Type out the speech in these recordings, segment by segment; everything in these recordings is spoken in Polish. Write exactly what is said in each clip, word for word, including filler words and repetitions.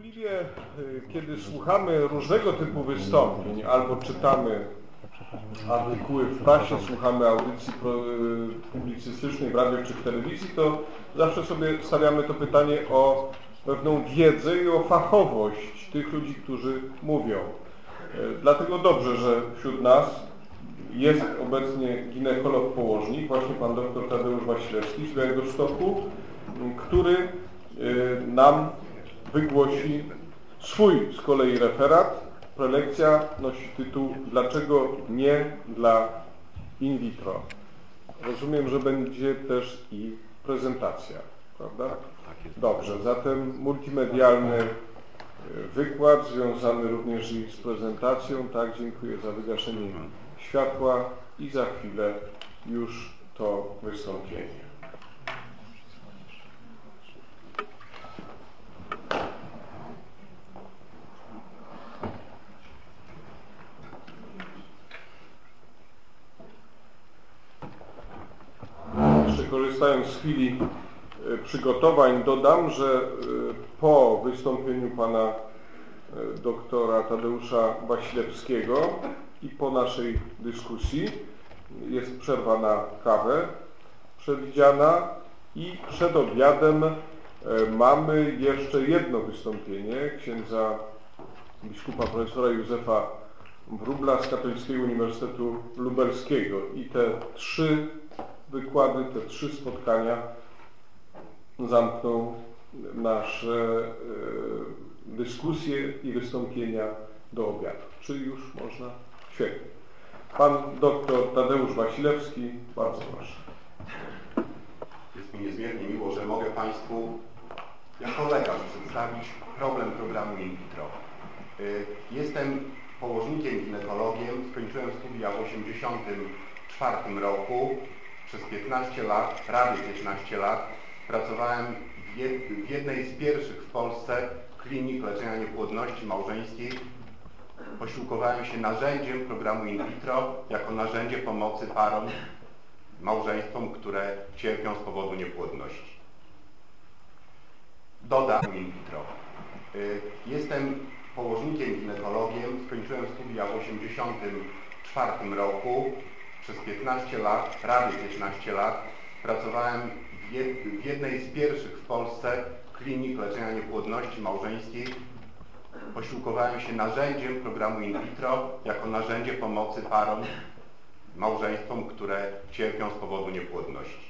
Niewątpliwie, kiedy słuchamy różnego typu wystąpień albo czytamy artykuły w prasie, słuchamy audycji publicystycznej w radiu czy w telewizji, to zawsze sobie stawiamy to pytanie o pewną wiedzę i o fachowość tych ludzi, którzy mówią. Dlatego dobrze, że wśród nas jest obecnie ginekolog położnik, właśnie pan doktor Tadeusz Wasilewski z Białegostoku, który nam wygłosi swój z kolei referat. Prelekcja nosi tytuł "Dlaczego nie dla in vitro?". Rozumiem, że będzie też i prezentacja, prawda? Dobrze, zatem multimedialny wykład związany również i z prezentacją. Tak, dziękuję za wygaszenie światła i za chwilę już to wystąpienie. Korzystając z chwili przygotowań, dodam, że po wystąpieniu pana doktora Tadeusza Wasilewskiego i po naszej dyskusji jest przerwa na kawę przewidziana i przed obiadem mamy jeszcze jedno wystąpienie księdza biskupa profesora Józefa Wróbla z Katolickiego Uniwersytetu Lubelskiego i te trzy wykłady, te trzy spotkania zamkną nasze e, dyskusje i wystąpienia do obiadu. Czy już można? Świetnie. Pan doktor Tadeusz Wasilewski, bardzo proszę. Jest mi niezmiernie miło, że mogę Państwu jako lekarz przedstawić problem programu in vitro. Jestem położnikiem, ginekologiem, skończyłem studia w osiemdziesiątym czwartym roku. Przez piętnaście lat, prawie piętnaście lat, pracowałem w, jed, w jednej z pierwszych w Polsce klinik leczenia niepłodności małżeńskiej. Posiłkowałem się narzędziem programu in vitro jako narzędzie pomocy parom, małżeństwom, które cierpią z powodu niepłodności. Dodam in vitro. Jestem położnikiem, ginekologiem, skończyłem studia w osiemdziesiątym czwartym roku. Przez piętnaście lat, prawie piętnaście lat, pracowałem w, jed, w jednej z pierwszych w Polsce klinik leczenia niepłodności małżeńskiej. Posiłkowałem się narzędziem programu in vitro jako narzędzie pomocy parom, małżeństwom, które cierpią z powodu niepłodności.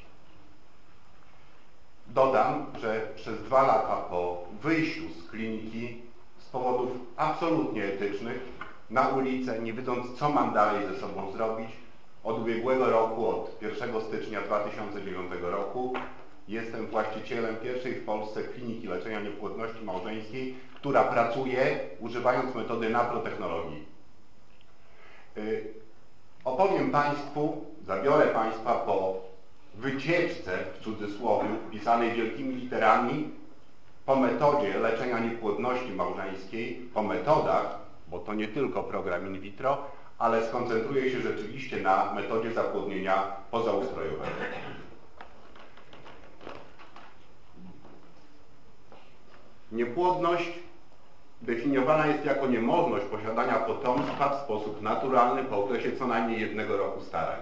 Dodam, że przez dwa lata po wyjściu z kliniki z powodów absolutnie etycznych na ulicę, nie wiedząc, co mam dalej ze sobą zrobić, od ubiegłego roku, od pierwszego stycznia dwa tysiące dziewiątego roku jestem właścicielem pierwszej w Polsce kliniki leczenia niepłodności małżeńskiej, która pracuje używając metody naprotechnologii. Yy, opowiem Państwu, zabiorę Państwa po wycieczce, w cudzysłowie, pisanej wielkimi literami, po metodzie leczenia niepłodności małżeńskiej, po metodach, bo to nie tylko program in vitro, ale skoncentruję się rzeczywiście na metodzie zapłodnienia pozaustrojowego. Niepłodność definiowana jest jako niemożność posiadania potomstwa w sposób naturalny po okresie co najmniej jednego roku starań.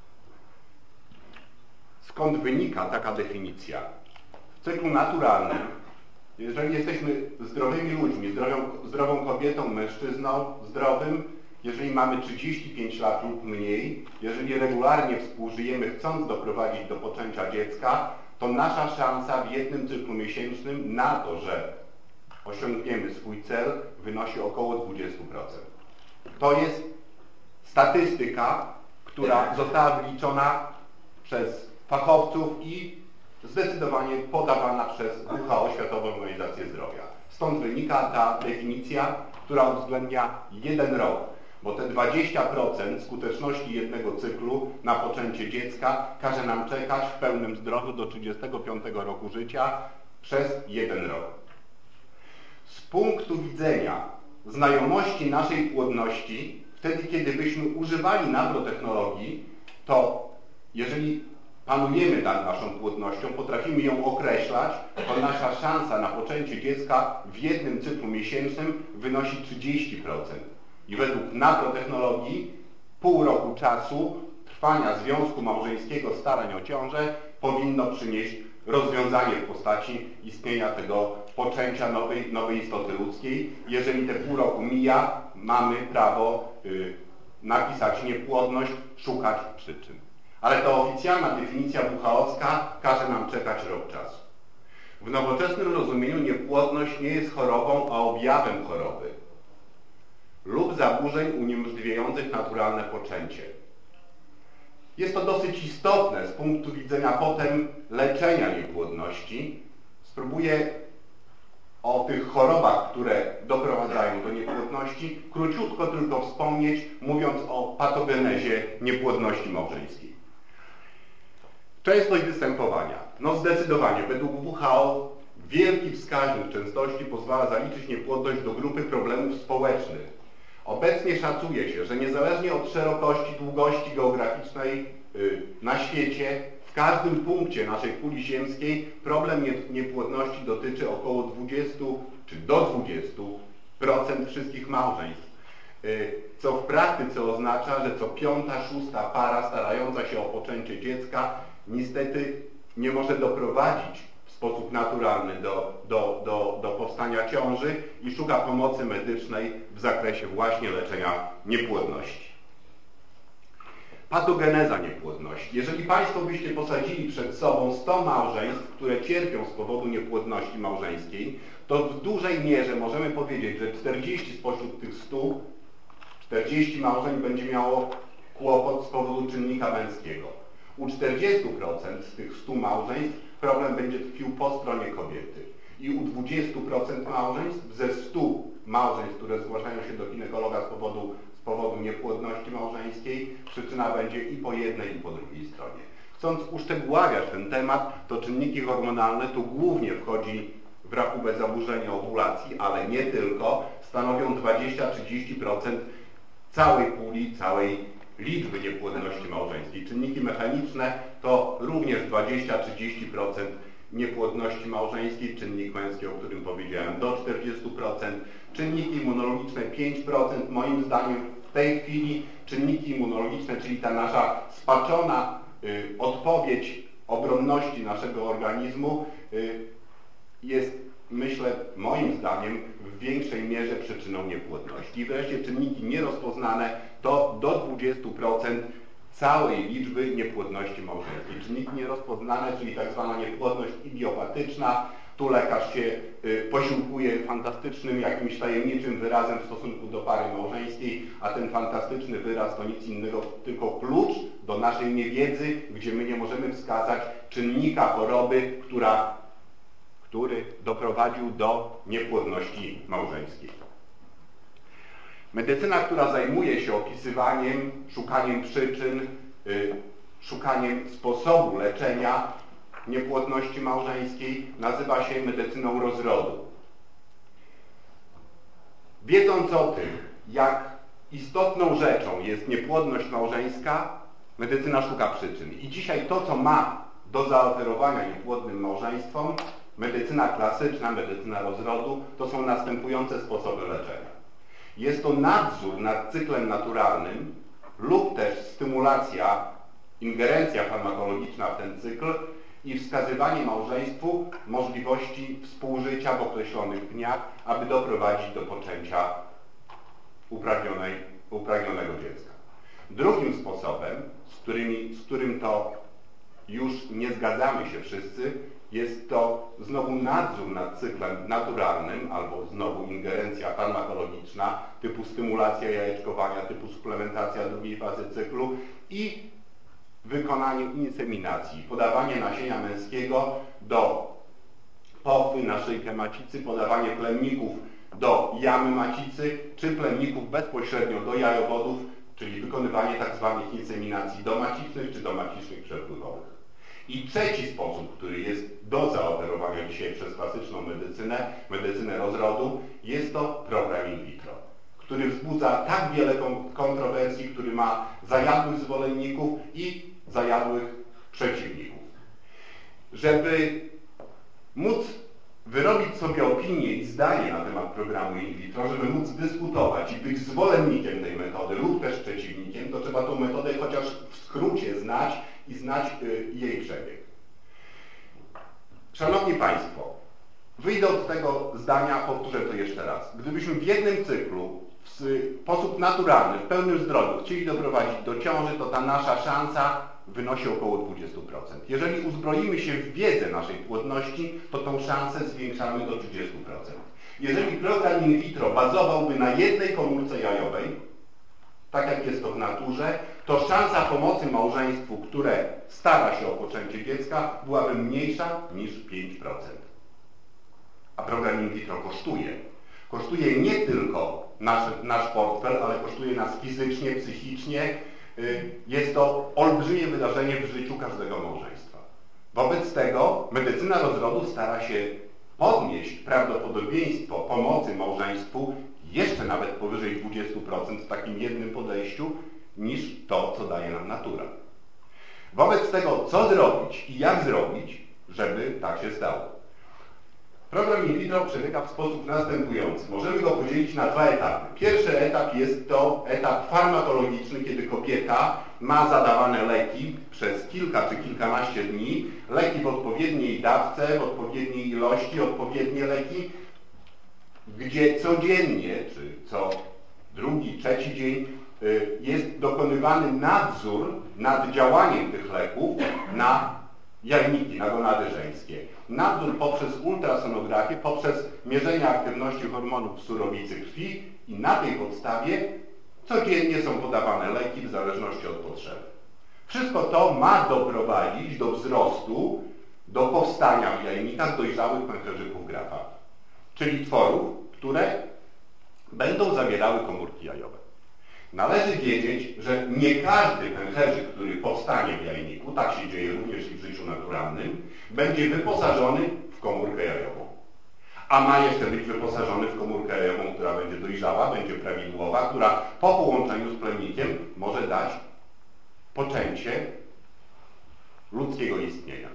Skąd wynika taka definicja? W cyklu naturalnym, jeżeli jesteśmy zdrowymi ludźmi, zdrowią, zdrową kobietą, mężczyzną, zdrowym, jeżeli mamy trzydzieści pięć lat lub mniej, jeżeli regularnie współżyjemy, chcąc doprowadzić do poczęcia dziecka, to nasza szansa w jednym cyklu miesięcznym na to, że osiągniemy swój cel, wynosi około dwadzieścia procent. To jest statystyka, która została wyliczona przez fachowców i zdecydowanie podawana przez W H O, Światową Organizację Zdrowia. Stąd wynika ta definicja, która uwzględnia jeden rok. Bo te dwadzieścia procent skuteczności jednego cyklu na poczęcie dziecka każe nam czekać w pełnym zdrowiu do trzydziestego piątego roku życia przez jeden rok. Z punktu widzenia znajomości naszej płodności, wtedy kiedy byśmy używali naprotechnologii, to jeżeli panujemy nad naszą płodnością, potrafimy ją określać, to nasza szansa na poczęcie dziecka w jednym cyklu miesięcznym wynosi trzydzieści procent. I według naprotechnologii pół roku czasu trwania związku małżeńskiego, starań o ciążę powinno przynieść rozwiązanie w postaci istnienia tego poczęcia nowej, nowej istoty ludzkiej. Jeżeli te pół roku mija, mamy prawo y, napisać niepłodność, szukać przyczyn. Ale ta oficjalna definicja W H O-wska każe nam czekać rok czasu. W nowoczesnym rozumieniu niepłodność nie jest chorobą, a objawem choroby lub zaburzeń uniemożliwiających naturalne poczęcie. Jest to dosyć istotne z punktu widzenia potem leczenia niepłodności. Spróbuję o tych chorobach, które doprowadzają do niepłodności, króciutko tylko wspomnieć, mówiąc o patogenezie niepłodności małżeńskiej. Częstość występowania. No zdecydowanie, według W H O wielki wskaźnik częstości pozwala zaliczyć niepłodność do grupy problemów społecznych. Obecnie szacuje się, że niezależnie od szerokości, długości geograficznej yy, na świecie, w każdym punkcie naszej kuli ziemskiej problem niepłodności dotyczy około dwudziestu czy do dwudziestu procent wszystkich małżeństw. Yy, co w praktyce oznacza, że co piąta, szósta para starająca się o poczęcie dziecka niestety nie może doprowadzić w sposób naturalny do, do, do, do powstania ciąży i szuka pomocy medycznej w zakresie właśnie leczenia niepłodności. Patogeneza niepłodności. Jeżeli Państwo byście posadzili przed sobą sto małżeństw, które cierpią z powodu niepłodności małżeńskiej, to w dużej mierze możemy powiedzieć, że czterdzieści spośród tych stu, czterdzieści małżeństw będzie miało kłopot z powodu czynnika męskiego. U czterdziestu procent z tych stu małżeństw problem będzie tkwił po stronie kobiety. I u dwudziestu procent małżeństw ze stu małżeństw, które zgłaszają się do ginekologa z powodu, z powodu niepłodności małżeńskiej, przyczyna będzie i po jednej, i po drugiej stronie. Chcąc uszczegóławiać ten temat, to czynniki hormonalne tu głównie wchodzi w rachubę zaburzenia owulacji, ale nie tylko, stanowią dwadzieścia do trzydziestu procent całej puli, całej liczby niepłodności małżeńskiej. Czynniki mechaniczne to również dwadzieścia do trzydziestu procent niepłodności małżeńskiej, czynnik męski, o którym powiedziałem, do czterdziestu procent, czynniki immunologiczne pięć procent, moim zdaniem w tej chwili czynniki immunologiczne, czyli ta nasza spaczona y, odpowiedź obronności naszego organizmu y, jest, myślę, moim zdaniem w większej mierze przyczyną niepłodności. I wreszcie czynniki nierozpoznane to do dwudziestu procent całej liczby niepłodności małżeńskiej. Czynniki nierozpoznane, czyli tak zwana niepłodność idiopatyczna. Tu lekarz się y, posiłkuje fantastycznym, jakimś tajemniczym wyrazem w stosunku do pary małżeńskiej, a ten fantastyczny wyraz to nic innego, tylko klucz do naszej niewiedzy, gdzie my nie możemy wskazać czynnika choroby, która, który doprowadził do niepłodności małżeńskiej. Medycyna, która zajmuje się opisywaniem, szukaniem przyczyn, y, szukaniem sposobu leczenia niepłodności małżeńskiej, nazywa się medycyną rozrodu. Wiedząc o tym, jak istotną rzeczą jest niepłodność małżeńska, medycyna szuka przyczyn. I dzisiaj to, co ma do zaoferowania niepłodnym małżeństwom, medycyna klasyczna, medycyna rozrodu, to są następujące sposoby leczenia. Jest to nadzór nad cyklem naturalnym lub też stymulacja, ingerencja farmakologiczna w ten cykl i wskazywanie małżeństwu możliwości współżycia w określonych dniach, aby doprowadzić do poczęcia upragnionej, upragnionego dziecka. Drugim sposobem, z, którymi, z którym to już nie zgadzamy się wszyscy, jest to znowu nadzór nad cyklem naturalnym, albo znowu ingerencja farmakologiczna, typu stymulacja jajeczkowania, typu suplementacja drugiej fazy cyklu i wykonanie inseminacji, podawanie nasienia męskiego do pochwy na szyjkę macicy, podawanie plemników do jamy macicy, czy plemników bezpośrednio do jajowodów, czyli wykonywanie tak zwanych inseminacji domacicznych czy domacicznych przepływowych. I trzeci sposób, który jest do zaoferowania dzisiaj przez klasyczną medycynę, medycynę rozrodu, jest to program in vitro, który wzbudza tak wiele kontrowersji, który ma zajadłych zwolenników i zajadłych przeciwników. Żeby móc wyrobić sobie opinię i zdanie na temat programu in vitro, żeby móc dyskutować i być zwolennikiem tej metody lub też przeciwnikiem, to trzeba tą metodę chociaż w skrócie znać i znać y, jej przebieg. Szanowni Państwo, wyjdę od tego zdania, powtórzę to jeszcze raz. Gdybyśmy w jednym cyklu w sposób naturalny, w pełnym zdrowiu chcieli doprowadzić do ciąży, to ta nasza szansa wynosi około dwadzieścia procent. Jeżeli uzbroimy się w wiedzę naszej płodności, to tą szansę zwiększamy do trzydziestu procent. Jeżeli program in vitro bazowałby na jednej komórce jajowej, tak jak jest to w naturze, to szansa pomocy małżeństwu, które stara się o poczęcie dziecka, byłaby mniejsza niż pięć procent. A program in vitro kosztuje. Kosztuje nie tylko nasz, nasz portfel, ale kosztuje nas fizycznie, psychicznie. Jest to olbrzymie wydarzenie w życiu każdego małżeństwa. Wobec tego medycyna rozrodu stara się podnieść prawdopodobieństwo pomocy małżeństwu jeszcze nawet powyżej dwudziestu procent w takim jednym podejściu niż to, co daje nam natura. Wobec tego, co zrobić i jak zrobić, żeby tak się stało. Program in vitro przebiega w sposób następujący. Możemy go podzielić na dwa etapy. Pierwszy etap jest to etap farmakologiczny, kiedy kobieta ma zadawane leki przez kilka czy kilkanaście dni, leki w odpowiedniej dawce, w odpowiedniej ilości, odpowiednie leki, gdzie codziennie, czy co drugi, trzeci dzień jest dokonywany nadzór nad działaniem tych leków na jajniki, na gonady żeńskie. Nadzór poprzez ultrasonografię, poprzez mierzenie aktywności hormonów w surowicy krwi i na tej podstawie codziennie są podawane leki w zależności od potrzeby. Wszystko to ma doprowadzić do wzrostu, do powstania w jajnikach dojrzałych pęcherzyków Graffa, czyli tworów, które będą zawierały komórki jajowe. Należy wiedzieć, że nie każdy pęcherzyk, który powstanie w jajniku, tak się dzieje również i w życiu naturalnym, będzie wyposażony w komórkę jajową. A ma jeszcze być wyposażony w komórkę jajową, która będzie dojrzała, będzie prawidłowa, która po połączeniu z plemnikiem może dać poczęcie ludzkiego istnienia.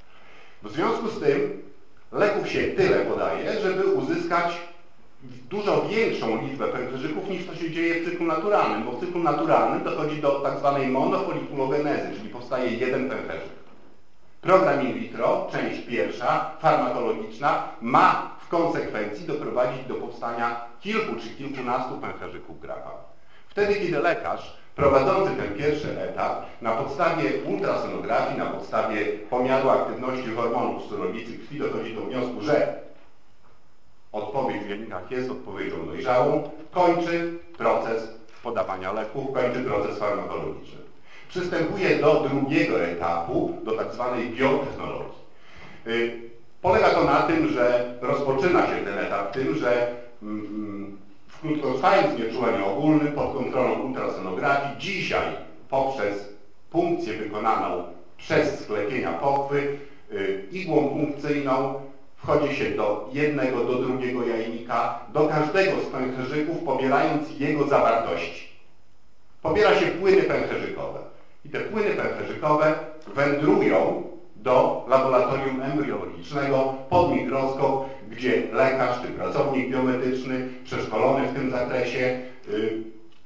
W związku z tym leków się tyle podaje, żeby uzyskać dużo większą liczbę pęcherzyków niż to się dzieje w cyklu naturalnym, bo w cyklu naturalnym dochodzi do tak zwanej monofolikulogenezy, czyli powstaje jeden pęcherzyk. Program in vitro, część pierwsza, farmakologiczna, ma w konsekwencji doprowadzić do powstania kilku czy kilkunastu pęcherzyków Graffa. Wtedy, kiedy lekarz prowadzący ten pierwszy etap na podstawie ultrasonografii, na podstawie pomiaru aktywności hormonów w surowicy krwi dochodzi do wniosku, że odpowiedź w jajnikach jest odpowiedzią dojrzałą, kończy proces podawania leków, kończy proces farmakologiczny. Przystępuje do drugiego etapu, do tak zwanej biotechnologii. Yy, polega to na tym, że rozpoczyna się ten etap tym, że mm, w krótkotrwałym znieczuleniu ogólnym pod kontrolą ultrasonografii dzisiaj poprzez punkcję wykonaną przez sklepienia pochwy yy, igłą punkcyjną wchodzi się do jednego, do drugiego jajnika, do każdego z pęcherzyków, pobierając jego zawartości. Pobiera się płyny pęcherzykowe. I te płyny pęcherzykowe wędrują do laboratorium embryologicznego pod mikroskop, gdzie lekarz czy pracownik biomedyczny przeszkolony w tym zakresie yy,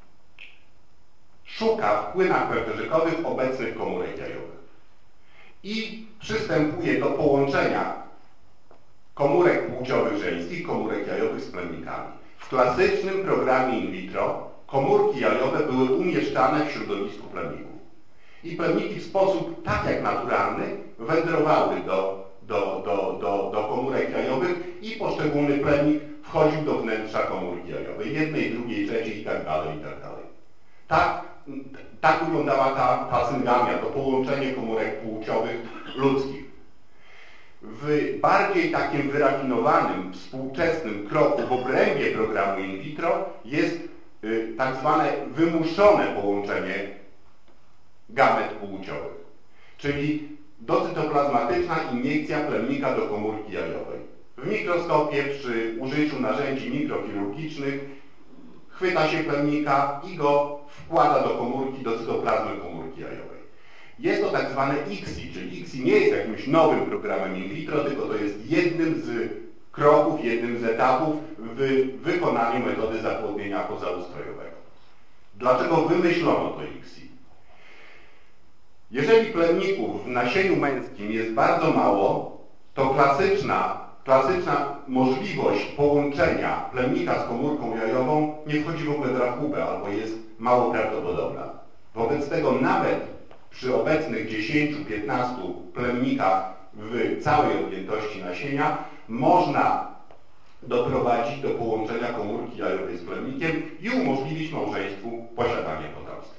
szuka w płynach pęcherzykowych obecnych komórek jajowych. I przystępuje do połączenia komórek płciowych żeńskich, komórek jajowych z plemnikami. W klasycznym programie in vitro komórki jajowe były umieszczane w środowisku plemników. I plemniki w sposób tak jak naturalny wędrowały do, do, do, do, do komórek jajowych i poszczególny plemnik wchodził do wnętrza komórki jajowej, jednej, drugiej, trzeciej i tak dalej, i tak dalej. Tak, tak wyglądała ta, ta syngamia, to połączenie komórek płciowych ludzkich. W bardziej takim wyrafinowanym, współczesnym kroku w obrębie programu in vitro jest y, tak zwane wymuszone połączenie gamet płciowych, czyli docytoplazmatyczna iniekcja plemnika do komórki jajowej. W mikroskopie przy użyciu narzędzi mikrochirurgicznych chwyta się plemnika i go wkłada do komórki, do cytoplazmy komórki jajowej. Jest to tak zwane I C S I, czyli I C S I nie jest jakimś nowym programem in vitro, tylko to jest jednym z kroków, jednym z etapów w wykonaniu metody zapłodnienia pozaustrojowego. Dlaczego wymyślono to I C S I? Jeżeli plemników w nasieniu męskim jest bardzo mało, to klasyczna, klasyczna możliwość połączenia plemnika z komórką jajową nie wchodzi w ogóle w rachubę albo jest mało prawdopodobna. Wobec tego nawet przy obecnych dziesięciu do piętnastu plemnikach w całej objętości nasienia można doprowadzić do połączenia komórki jajowej z plemnikiem i umożliwić małżeństwu posiadanie potomstwa.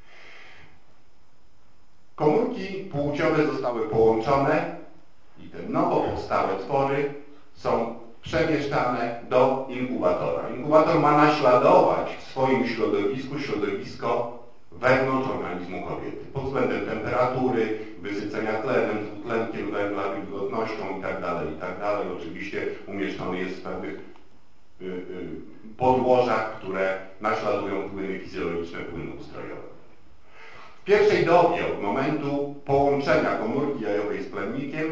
Komórki płciowe zostały połączone i te nowo powstałe twory są przemieszczane do inkubatora. Inkubator ma naśladować w swoim środowisku środowisko wewnątrz organizmu kobiety pod względem temperatury, wysycenia tlenem, dwutlenkiem węgla, wilgotnością itd., itd. Oczywiście umieszczony jest w pewnych y, y, podłożach, które naśladują płyny fizjologiczne, płyny ustrojowe. W pierwszej dobie od momentu połączenia komórki jajowej z plemnikiem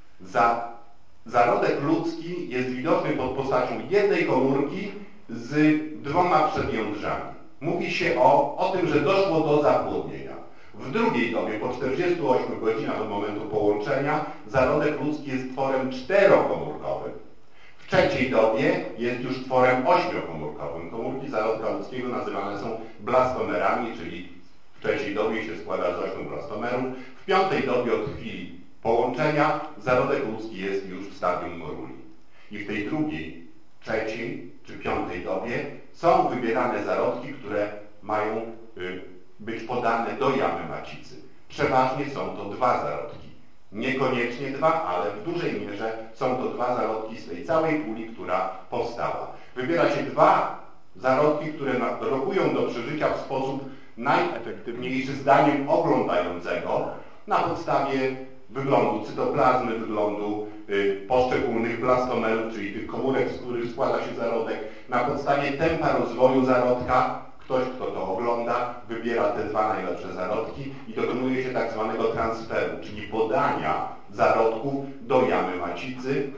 za, zarodek ludzki jest widoczny pod postacią jednej komórki z dwoma przedjądrzami. Mówi się o, o tym, że doszło do zapłodnienia. W drugiej dobie, po czterdziestu ośmiu godzinach od momentu połączenia, zarodek ludzki jest tworem czterokomórkowym. W trzeciej dobie jest już tworem ośmiokomórkowym. Komórki zarodka ludzkiego nazywane są blastomerami, czyli w trzeciej dobie się składa z ośmiu blastomerów. W piątej dobie od chwili połączenia zarodek ludzki jest już w stadium moruli. I w tej drugiej, trzeciej czy piątej dobie są wybierane zarodki, które mają y, być podane do jamy macicy. Przeważnie są to dwa zarodki. Niekoniecznie dwa, ale w dużej mierze są to dwa zarodki z tej całej puli, która powstała. Wybiera się dwa zarodki, które rokują do przeżycia w sposób najefektywniejszy zdaniem oglądającego na podstawie wyglądu cytoplazmy, wyglądu y, poszczególnych blastomerów, czyli tych komórek, z których składa się zarodek, na podstawie tempa rozwoju zarodka. Ktoś, kto to ogląda, wybiera te dwa najlepsze zarodki i dokonuje się tak zwanego transferu, czyli podania zarodków do jamy macicy.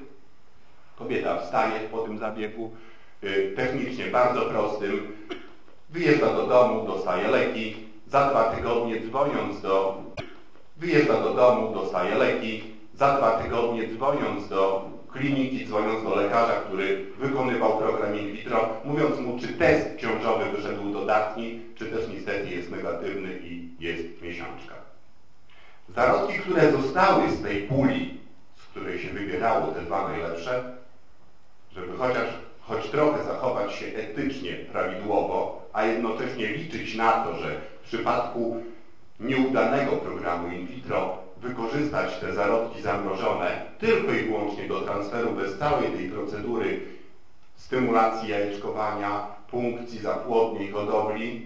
Kobieta wstaje po tym zabiegu, y, technicznie bardzo prostym, wyjeżdża do domu, dostaje leki, za dwa tygodnie dzwoniąc do Wyjeżdża do domu, dostaje leki, za dwa tygodnie dzwoniąc do kliniki, dzwoniąc do lekarza, który wykonywał program in vitro, mówiąc mu, czy test ciążowy wyszedł dodatni, czy też niestety jest negatywny i jest miesiączka. Zarodki, które zostały z tej puli, z której się wybierało te dwa najlepsze, żeby chociaż choć trochę zachować się etycznie, prawidłowo, a jednocześnie liczyć na to, że w przypadku nieudanego programu in vitro wykorzystać te zarodki zamrożone tylko i wyłącznie do transferu bez całej tej procedury stymulacji jajeczkowania, punkcji, zapłodniej, hodowli,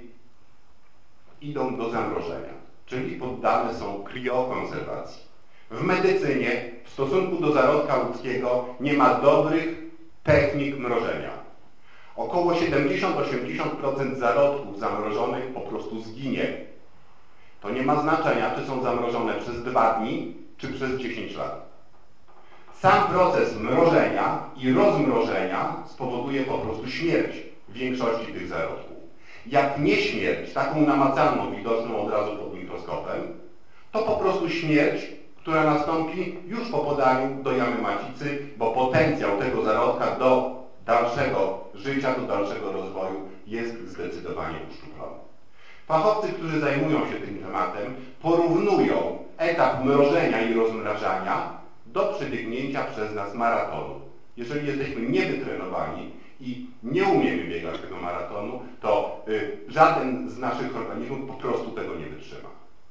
idą do zamrożenia, czyli poddane są kriokonserwacji. W medycynie w stosunku do zarodka ludzkiego nie ma dobrych technik mrożenia. Około siedemdziesiąt do osiemdziesięciu procent zarodków zamrożonych po prostu zginie. To nie ma znaczenia, czy są zamrożone przez dwa dni, czy przez dziesięć lat. Sam proces mrożenia i rozmrożenia spowoduje po prostu śmierć większości tych zarodków. Jak nie śmierć, taką namacalną, widoczną od razu pod mikroskopem, to po prostu śmierć, która nastąpi już po podaniu do jamy macicy, bo potencjał tego zarodka do dalszego życia, do dalszego rozwoju jest zdecydowanie uszczuplony. Fachowcy, którzy zajmują się tym tematem, porównują etap mrożenia i rozmrażania do przebiegnięcia przez nas maratonu. Jeżeli jesteśmy niewytrenowani i nie umiemy biegać tego maratonu, to y, żaden z naszych organizmów po prostu tego nie wytrzyma.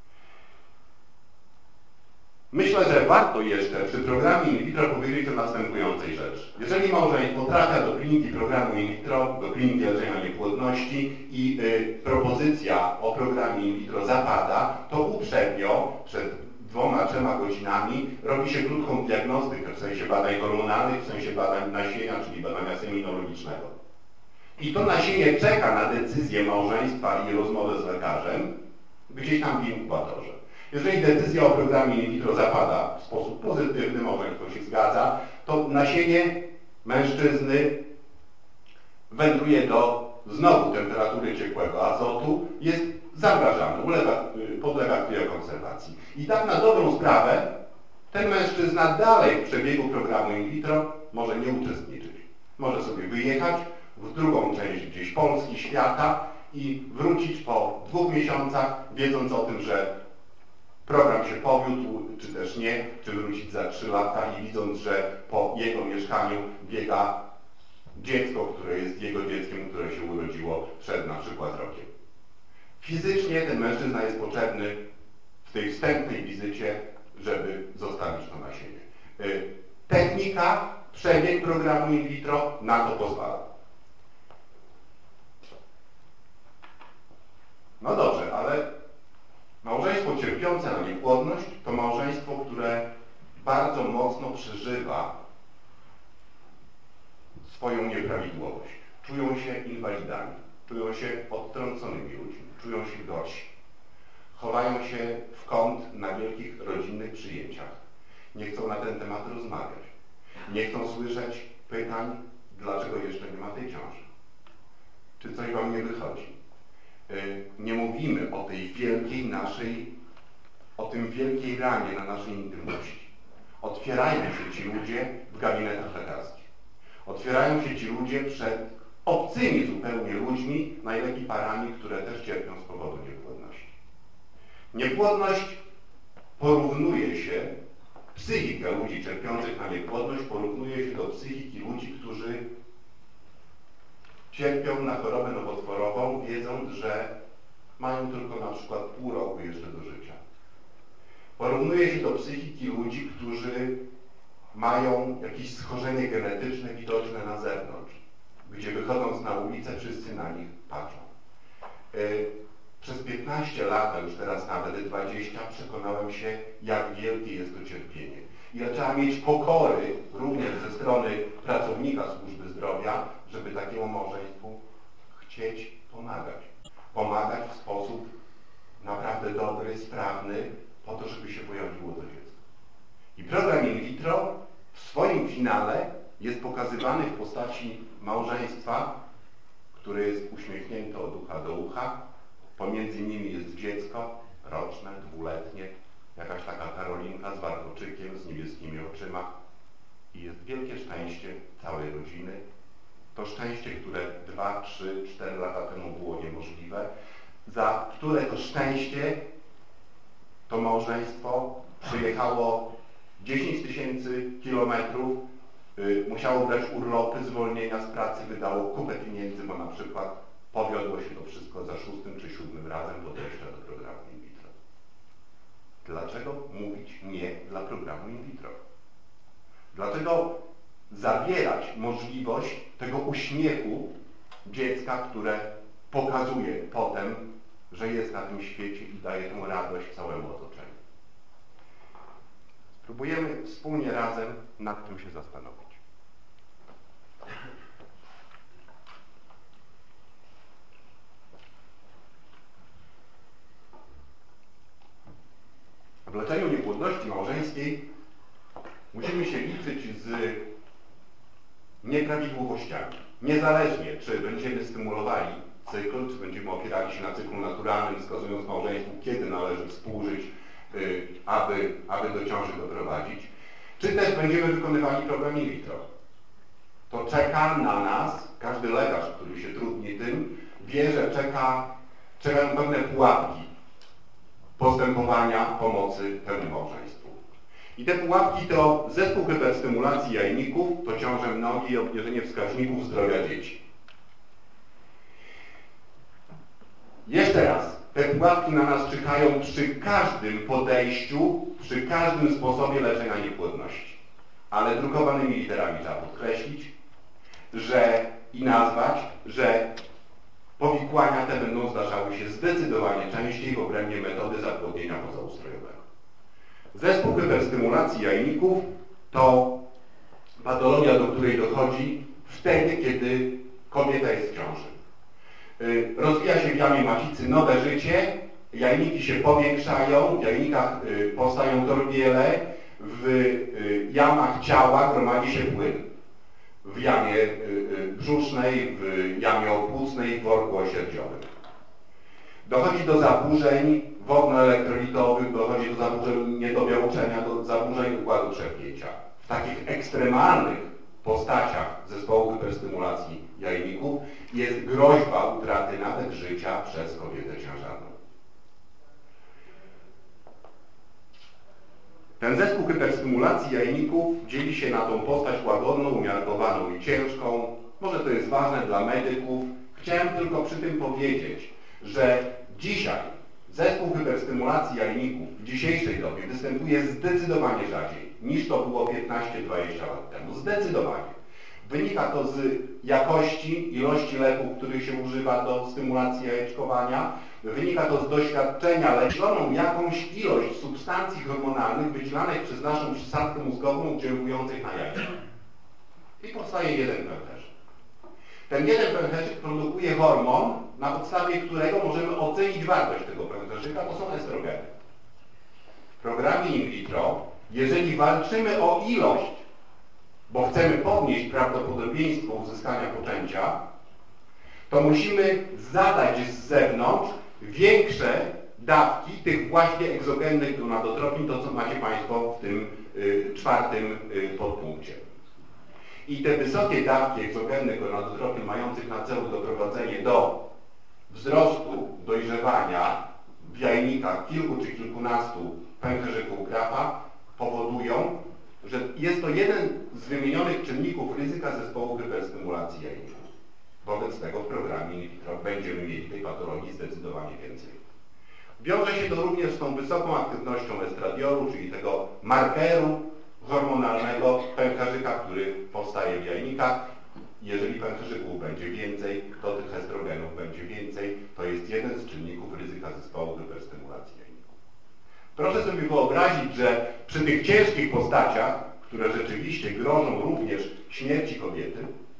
Myślę, że warto jeszcze przy programie in vitro powiedzieć o następującej rzeczy. Jeżeli małżeństwo trafia do kliniki programu in vitro, do kliniki leczenia niepłodności i y, propozycja o programie in vitro zapada, to uprzednio, przed dwoma, trzema godzinami robi się krótką diagnostykę w sensie badań hormonalnych, w sensie badań nasienia, czyli badania seminologicznego. I to nasienie czeka na decyzję małżeństwa i rozmowę z lekarzem gdzieś tam w inkubatorze. Jeżeli decyzja o programie in vitro zapada w sposób pozytywny, małżeństwo się zgadza, to nasienie mężczyzny wędruje do znowu temperatury ciekłego azotu, jest zamrażany, ulega, podlega kriokonserwacji. I tak na dobrą sprawę ten mężczyzna dalej w przebiegu programu in vitro może nie uczestniczyć. Może sobie wyjechać w drugą część gdzieś Polski, świata i wrócić po dwóch miesiącach, wiedząc o tym, że program się powiódł, czy też nie, czy wrócić za trzy lata i widząc, że po jego mieszkaniu biega dziecko, które jest jego dzieckiem, które się urodziło przed na przykład rokiem. Fizycznie ten mężczyzna jest potrzebny w tej wstępnej wizycie, żeby zostawić to nasienie. Technika, przebieg programu in vitro na to pozwala. No dobrze, ale małżeństwo cierpiące na niepłodność to małżeństwo, które bardzo mocno przeżywa swoją nieprawidłowość. Czują się inwalidami, czują się odtrąconymi ludźmi, czują się gorsi. Chowają się w kąt na wielkich rodzinnych przyjęciach. Nie chcą na ten temat rozmawiać. Nie chcą słyszeć pytań, dlaczego jeszcze nie ma tej ciąży. Czy coś wam nie wychodzi? Nie mówimy o tej wielkiej naszej, o tym wielkiej ranie na naszej intymności. Otwierają się ci ludzie w gabinetach lekarskich. Otwierają się ci ludzie przed obcymi zupełnie ludźmi, najlepiej parami, które też cierpią z powodu niepłodności. Niepłodność porównuje się, psychikę ludzi cierpiących na niepłodność porównuje się do psychiki ludzi, którzy cierpią na chorobę nowotworową, wiedząc, że mają tylko na przykład pół roku jeszcze do życia. Porównuje się do psychiki ludzi, którzy mają jakieś schorzenie genetyczne widoczne na zewnątrz, gdzie wychodząc na ulicę wszyscy na nich patrzą. Przez piętnaście lat, a już teraz nawet dwadzieścia, przekonałem się, jak wielkie jest to cierpienie. Ile trzeba mieć pokory, również ze strony pracownika służby zdrowia, żeby takiemu małżeństwu chcieć pomagać. Pomagać w sposób naprawdę dobry, sprawny, po to, żeby się pojawiło to dziecko. I program in vitro w swoim finale jest pokazywany w postaci małżeństwa, które jest uśmiechnięte od ucha do ucha. Pomiędzy nimi jest dziecko roczne, dwuletnie, jakaś taka Karolinka z warkoczykiem, z niebieskimi oczyma. I jest wielkie szczęście całej rodziny. To szczęście, które dwa, trzy, cztery lata temu było niemożliwe, za które to szczęście to małżeństwo przyjechało dziesięć tysięcy kilometrów, y, musiało brać urlopy, zwolnienia z pracy, wydało kupę pieniędzy, bo na przykład powiodło się to wszystko za szóstym czy siódmym razem podejścia do programu in vitro. Dlaczego mówić nie dla programu in vitro? Dlaczego zabierać możliwość tego uśmiechu dziecka, które pokazuje potem, że jest na tym świecie i daje tę radość całemu otoczeniu? Spróbujemy wspólnie razem nad tym się zastanowić. W leczeniu niepłodności małżeńskiej musimy się liczyć z nieprawidłowościami. Niezależnie, czy będziemy stymulowali cykl, czy będziemy opierali się na cyklu naturalnym, wskazując małżeństwu, kiedy należy współżyć, yy, aby, aby do ciąży doprowadzić, czy też będziemy wykonywali program in vitro. To czeka na nas, każdy lekarz, który się trudni tym, wie, że czeka, czekają pewne pułapki postępowania pomocy temu małżeństwu. I te pułapki to zespół hyperstymulacji jajników, to ciąże mnogi i obniżenie wskaźników zdrowia dzieci. Jeszcze raz, te pułapki na nas czekają przy każdym podejściu, przy każdym sposobie leczenia niepłodności. Ale drukowanymi literami trzeba podkreślić, że i nazwać, że powikłania te będą zdarzały się zdecydowanie częściej w obrębie metody zapłodnienia pozaustrojowego. Zespół hyperstymulacji jajników to patologia, do której dochodzi wtedy, kiedy kobieta jest w ciąży. Rozwija się w jamie macicy nowe życie jajniki się powiększają, w jajnikach powstają torbiele, w jamach ciała gromadzi się płyn. W jamie brzusznej, w jamie opłucnej, w worku osierdziowym. Dochodzi do zaburzeń wodno-elektrolitowych, dochodzi do zaburzeń niedobiałczenia, do zaburzeń układu trzepnięcia. W takich ekstremalnych postaciach zespołu hyperstymulacji jajników jest groźba utraty nawet życia przez kobietę ciężarną. Ten zespół hyperstymulacji jajników dzieli się na tą postać łagodną, umiarkowaną i ciężką. Może to jest ważne dla medyków. Chciałem tylko przy tym powiedzieć, że dzisiaj zespół hyperstymulacji jajników w dzisiejszej dobie występuje zdecydowanie rzadziej niż to było piętnaście dwadzieścia lat temu. Zdecydowanie. Wynika to z jakości, ilości leków, których się używa do stymulacji jajeczkowania. Wynika to z doświadczenia leczoną jakąś ilość substancji hormonalnych wydzielanych przez naszą przysadkę mózgową oddziałujących na jajka. I powstaje jeden pęcherzyk. Ten jeden pęcherzyk produkuje hormon, na podstawie którego możemy ocenić wartość tego pęcherzyka, to są estrogeny. W programie in vitro, jeżeli walczymy o ilość, bo chcemy podnieść prawdopodobieństwo uzyskania poczęcia, to musimy zadać z zewnątrz większe dawki tych właśnie egzogennych gonadotropin, to co macie Państwo w tym y, czwartym y, podpunkcie. I te wysokie dawki egzogennych gonadotropin mających na celu doprowadzenie do wzrostu, dojrzewania w jajnikach kilku czy kilkunastu pęcherzyków Graffa powodują, że jest to jeden z wymienionych czynników ryzyka zespołu hyperstymulacji jajników. Wobec tego w programie in vitro będziemy mieli tej patologii zdecydowanie więcej. Wiąże się to również z tą wysoką aktywnością estradiolu, czyli tego markeru hormonalnego pęcherzyka, który powstaje w jajnikach. Jeżeli pęcherzyków będzie więcej, to tych estrogenów będzie więcej. To jest jeden z czynników ryzyka zespołu hyperstymulacji jajników. Proszę sobie wyobrazić, że przy tych ciężkich postaciach, które rzeczywiście grożą również śmierci kobiety,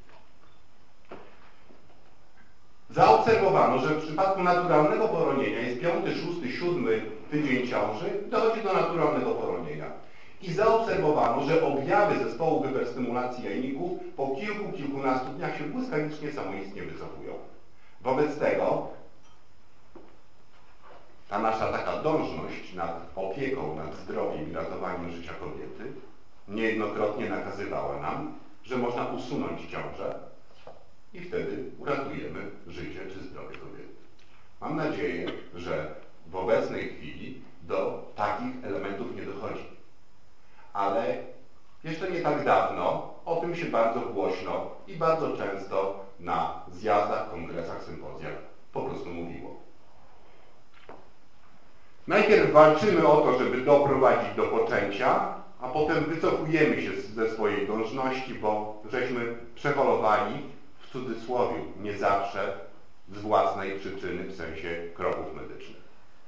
zaobserwowano, że w przypadku naturalnego poronienia jest piąty, szósty, siódmy tydzień ciąży, dochodzi do naturalnego poronienia. I zaobserwowano, że objawy zespołu hyperstymulacji jajników po kilku, kilkunastu dniach się błyskawicznie samoistnie wycofują. Wobec tego ta nasza taka dążność nad opieką, nad zdrowiem i ratowaniem życia kobiety niejednokrotnie nakazywała nam, że można usunąć ciążę i wtedy uratujemy życie czy zdrowie kobiety. Mam nadzieję, że w obecnej chwili do takich elementów nie dochodzi. Ale jeszcze nie tak dawno o tym się bardzo głośno i bardzo często na zjazdach, kongresach, sympozjach po prostu mówiło. Najpierw walczymy o to, żeby doprowadzić do poczęcia, a potem wycofujemy się ze swojej dążności, bo żeśmy przeholowali w cudzysłowie nie zawsze z własnej przyczyny, w sensie kroków medycznych.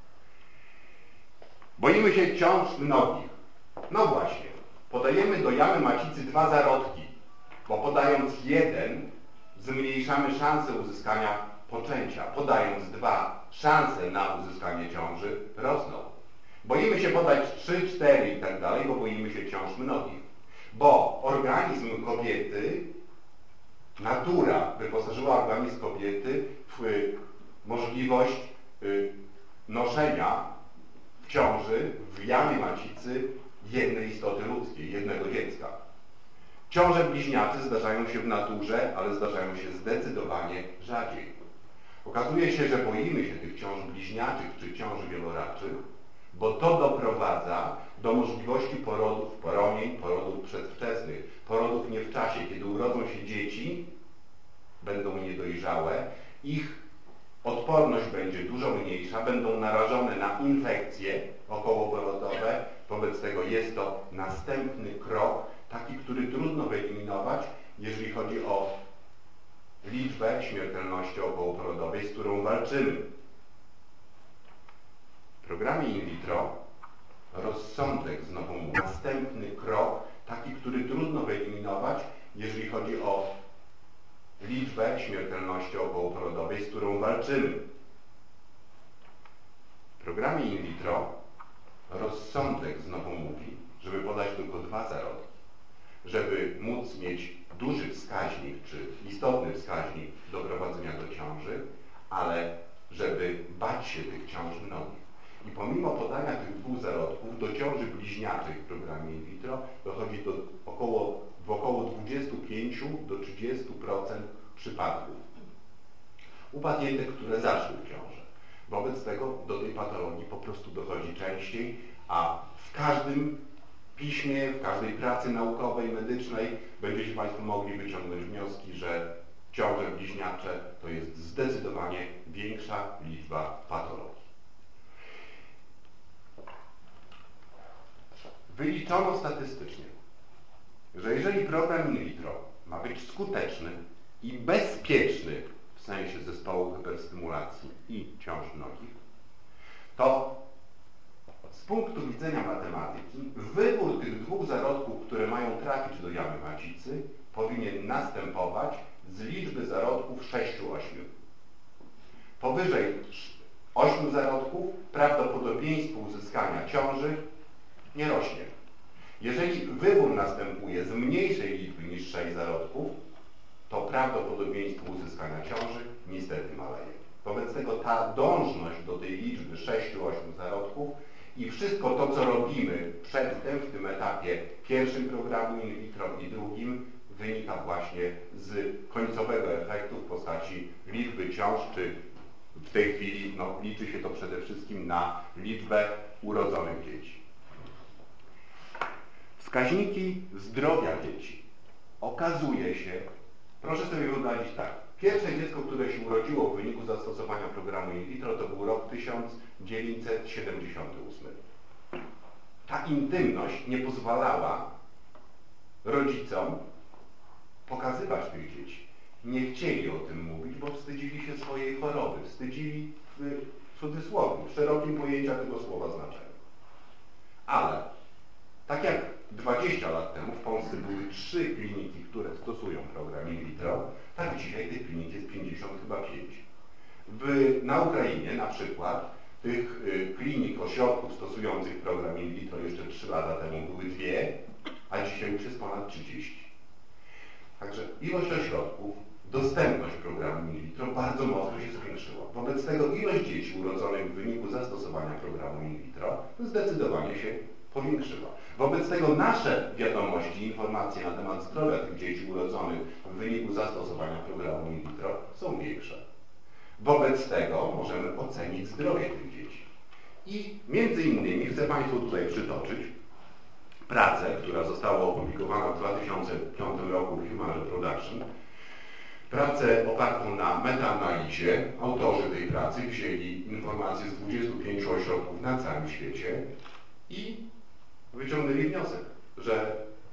Boimy się ciąż mnogich. No właśnie, podajemy do jamy macicy dwa zarodki, bo podając jeden zmniejszamy szanse uzyskania poczęcia. Podając dwa, szanse na uzyskanie ciąży rosną. Boimy się podać trzy, cztery i tak dalej, bo boimy się ciąż mnogich. Bo organizm kobiety, natura wyposażyła organizm kobiety w możliwość noszenia w ciąży, w jamie macicy jednej istoty ludzkiej, jednego dziecka. Ciąże bliźniacze zdarzają się w naturze, ale zdarzają się zdecydowanie rzadziej. Okazuje się, że boimy się tych ciąż bliźniaczych czy ciąż wieloraczych, bo to doprowadza do możliwości porodów poronień, porodów przedwczesnych, porodów nie w czasie. Kiedy urodzą się dzieci, będą niedojrzałe, ich odporność będzie dużo mniejsza, będą narażone na infekcje okołoporodowe. Wobec tego jest to następny krok, taki, który trudno wyeliminować, jeżeli chodzi o liczbę śmiertelności okołoporodowej, z którą walczymy. W programie in vitro rozsądek, znowu mówię, następny krok, taki, który trudno wyeliminować, jeżeli chodzi o liczbę śmiertelności okołoporodowej, z którą walczymy. programie in vitro rozsądek znowu mówi, żeby podać tylko dwa zarodki, żeby móc mieć duży wskaźnik, czy istotny wskaźnik doprowadzenia do ciąży, ale żeby bać się tych ciąż mnogich. I pomimo podania tych dwóch zarodków, do ciąży bliźniaczych w programie in vitro dochodzi do około, w około dwudziestu pięciu do trzydziestu procent przypadków u pacjentek, które zaszły w ciążę. Wobec tego do tej patologii po prostu dochodzi częściej, a w każdym piśmie, w każdej pracy naukowej, medycznej będziecie Państwo mogli wyciągnąć wnioski, że ciąże bliźniacze to jest zdecydowanie większa liczba patologii. Wyliczono statystycznie, że jeżeli program in vitro ma być skuteczny i bezpieczny w sensie zespołu hyperstymulacji i ciąż mnogich, to z punktu widzenia matematyki wybór tych dwóch zarodków, które mają trafić do jamy macicy, powinien następować z liczby zarodków sześciu ośmiu. Powyżej ośmiu zarodków prawdopodobieństwo uzyskania ciąży nie rośnie. Jeżeli wybór następuje z mniejszej liczby niż sześć zarodków, to prawdopodobieństwo uzyskania ciąży niestety maleje. Wobec tego ta dążność do tej liczby sześciu ośmiu zarodków i wszystko to, co robimy przedtem w tym etapie pierwszym programu in vitro i drugim, wynika właśnie z końcowego efektu w postaci liczby ciąż, czy w tej chwili no, liczy się to przede wszystkim na liczbę urodzonych dzieci. Wskaźniki zdrowia dzieci. Okazuje się, proszę sobie wyobrazić tak, pierwsze dziecko, które się urodziło w wyniku zastosowania programu in vitro, to był rok tysiąc dziewięćset siedemdziesiąty ósmy. Ta intymność nie pozwalała rodzicom pokazywać tych dzieci. Nie chcieli o tym mówić, bo wstydzili się swojej choroby. Wstydzili w cudzysłowie, w szerokim pojęciu tego słowa znaczenia. Ale tak jak dwadzieścia lat temu w Polsce były trzy kliniki, które stosują program in vitro, tak dzisiaj tych klinik jest pięćdziesiąt, chyba pięć. W, na Ukrainie na przykład tych y, klinik, ośrodków stosujących program in vitro jeszcze trzy lata temu były dwie, a dzisiaj już jest ponad trzydzieści. Także ilość ośrodków, dostępność programu in vitro bardzo mocno się zwiększyła. Wobec tego ilość dzieci urodzonych w wyniku zastosowania programu in vitro zdecydowanie się powiększyła. Wobec tego nasze wiadomości, informacje na temat zdrowia tych dzieci urodzonych w wyniku zastosowania programu in vitro są większe. Wobec tego możemy ocenić zdrowie tych dzieci. I między innymi chcę Państwu tutaj przytoczyć pracę, która została opublikowana w dwa tysiące piątym roku w Human Reproduction. Pracę opartą na metaanalizie. Autorzy tej pracy wzięli informacje z dwudziestu pięciu ośrodków na całym świecie i wyciągnęli wniosek, że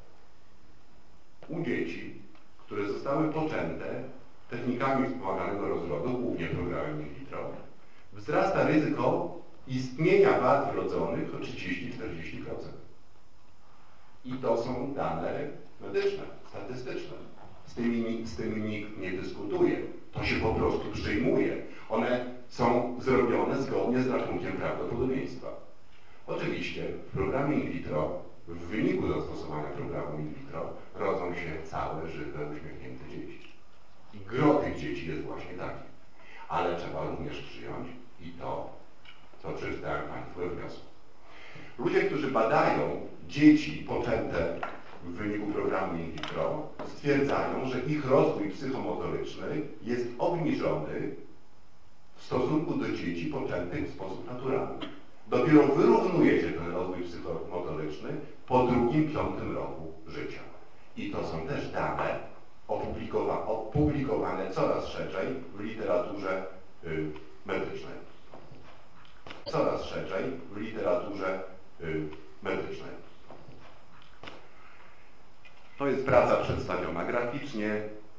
u dzieci, które zostały poczęte technikami wspomaganego rozrodu, głównie programem in vitro, wzrasta ryzyko istnienia wad wrodzonych o trzydzieści do czterdziestu procent. I to są dane medyczne, statystyczne. Z tymi, z tymi nikt nie dyskutuje. To się po prostu przyjmuje. One są zrobione zgodnie z rachunkiem prawdopodobieństwa. Oczywiście w programie in vitro, w wyniku zastosowania programu in vitro rodzą się całe, żywe, uśmiechnięte dzieci. I gro tych dzieci jest właśnie takie. Ale trzeba również przyjąć i to, co przeczytałem Państwu we wniosku. Ludzie, którzy badają dzieci poczęte w wyniku programu in vitro, stwierdzają, że ich rozwój psychomotoryczny jest obniżony w stosunku do dzieci poczętych w sposób naturalny. Dopiero wyrównuje się ten rozwój psychomotoryczny po drugim, piątym roku życia. I to są też dane opublikowa opublikowane coraz szerzej w literaturze y, medycznej. Coraz szerzej w literaturze y, medycznej. To jest praca przedstawiona graficznie.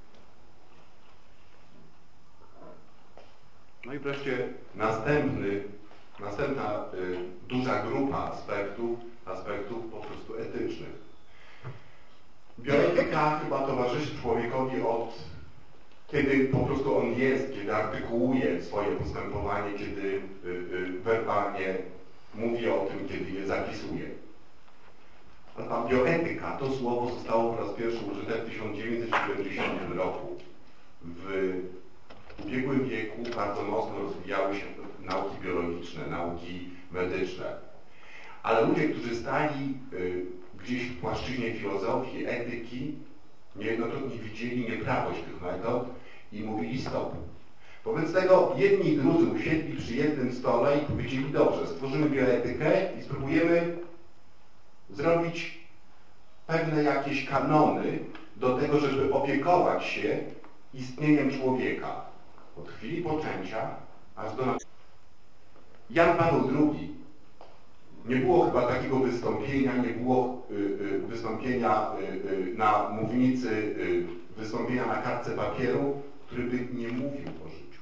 No i wreszcie następny, następna y, duża grupa aspektów, aspektów po prostu etycznych. Bioetyka chyba towarzyszy człowiekowi od kiedy po prostu on jest, kiedy artykułuje swoje postępowanie, kiedy y, y, werbalnie mówi o tym, kiedy je zapisuje. A ta bioetyka, to słowo zostało po raz pierwszy użyte w tysiąc dziewięćset siedemdziesiątym roku. W ubiegłym wieku bardzo mocno rozwijały się nauki biologiczne, nauki medyczne. Ale ludzie, którzy stali y, gdzieś w płaszczyźnie filozofii, etyki, niejednokrotnie widzieli nieprawość tych metod i mówili stop. Wobec tego jedni i drudzy usiedli przy jednym stole i powiedzieli, dobrze, stworzymy bioetykę i spróbujemy zrobić pewne jakieś kanony do tego, żeby opiekować się istnieniem człowieka. Od chwili poczęcia aż do... Jan Paweł drugi. Nie było chyba takiego wystąpienia, nie było y, y, wystąpienia y, y, na mównicy, y, wystąpienia na kartce papieru, który by nie mówił o życiu.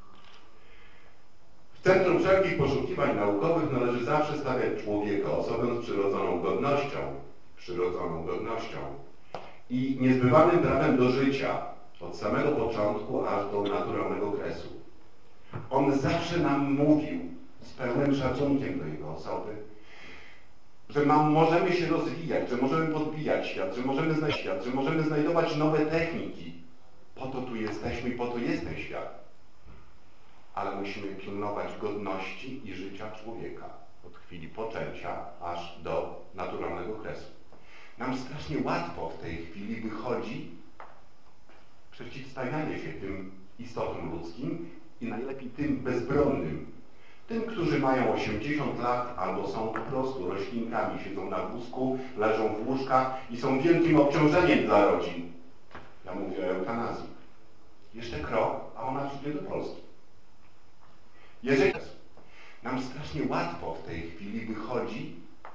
W centrum wszelkich poszukiwań naukowych należy zawsze stawiać człowieka, osobę z przyrodzoną godnością, przyrodzoną godnością i niezbywanym prawem do życia od samego początku aż do naturalnego kresu. On zawsze nam mówił z pełnym szacunkiem do jego osoby, że mam, możemy się rozwijać, że możemy podbijać świat, że możemy znaleźć świat, że możemy znajdować nowe techniki. Po to tu jesteśmy i po to jest ten świat. Ale musimy pilnować godności i życia człowieka od chwili poczęcia aż do naturalnego kresu. Nam strasznie łatwo w tej chwili wychodzi przeciwstawianie się tym istotom ludzkim i najlepiej tym bezbronnym. Tym, którzy mają osiemdziesiąt lat albo są po prostu roślinkami, siedzą na wózku, leżą w łóżkach i są wielkim obciążeniem dla rodzin. Ja mówię o eutanazji. Jeszcze krok, a ona przyjdzie do Polski. Jeżeli nam strasznie łatwo w tej chwili wychodzi,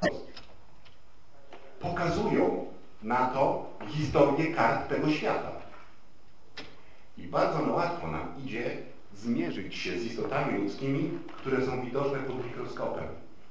pokazują na to historię kart tego świata. I bardzo łatwo nam idzie zmierzyć się z istotami ludzkimi, które są widoczne pod mikroskopem.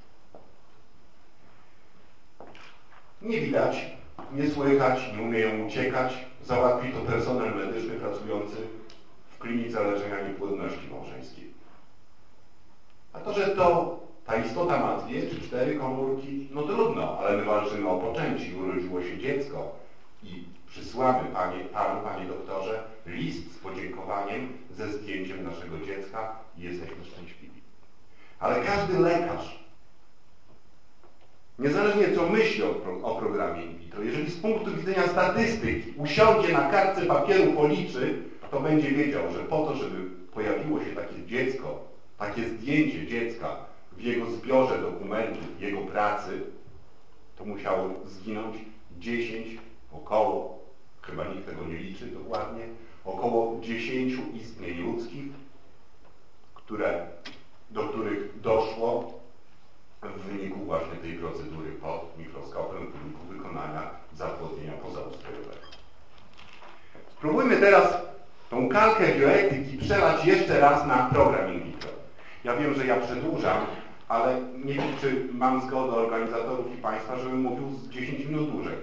Nie widać, nie słychać, nie umieją uciekać. Załatwi to personel medyczny pracujący w klinice leczenia niepłodności małżeńskiej. A to, że to ta istota ma dwie czy cztery komórki, no trudno, ale my walczymy o poczęcie i urodziło się dziecko i przysłamy panie, panu, panie doktorze, list z podziękowaniem ze zdjęciem naszego dziecka i jesteśmy szczęśliwi. Ale każdy lekarz, niezależnie co myśli o, o programie in vitro, jeżeli z punktu widzenia statystyki usiądzie na kartce papieru, policzy, to będzie wiedział, że po to, żeby pojawiło się takie dziecko, takie zdjęcie dziecka w jego zbiorze dokumentów, jego pracy, to musiało zginąć dziesięć, około, chyba nikt tego nie liczy dokładnie, około dziesięciu istnień ludzkich, które, do których doszło w wyniku właśnie tej procedury pod mikroskopem, w wyniku wykonania zapłodnienia pozaustrojowego. Spróbujmy teraz tą kalkę bioetyki przelać jeszcze raz na program in vitro. Ja wiem, że ja przedłużam, ale nie wiem, czy mam zgodę organizatorów i Państwa, żebym mówił z dziesięć minut dłużej.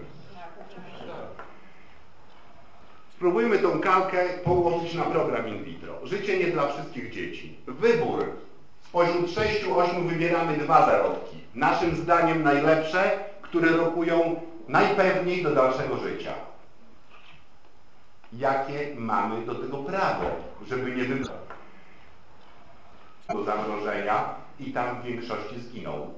Spróbujmy tą kalkę położyć na program in vitro. Życie nie dla wszystkich dzieci. Wybór. Spośród sześciu, ośmiu wybieramy dwa zarodki. Naszym zdaniem najlepsze, które rokują najpewniej do dalszego życia. Jakie mamy do tego prawo, żeby nie wybrać do zamrożenia i tam w większości zginął?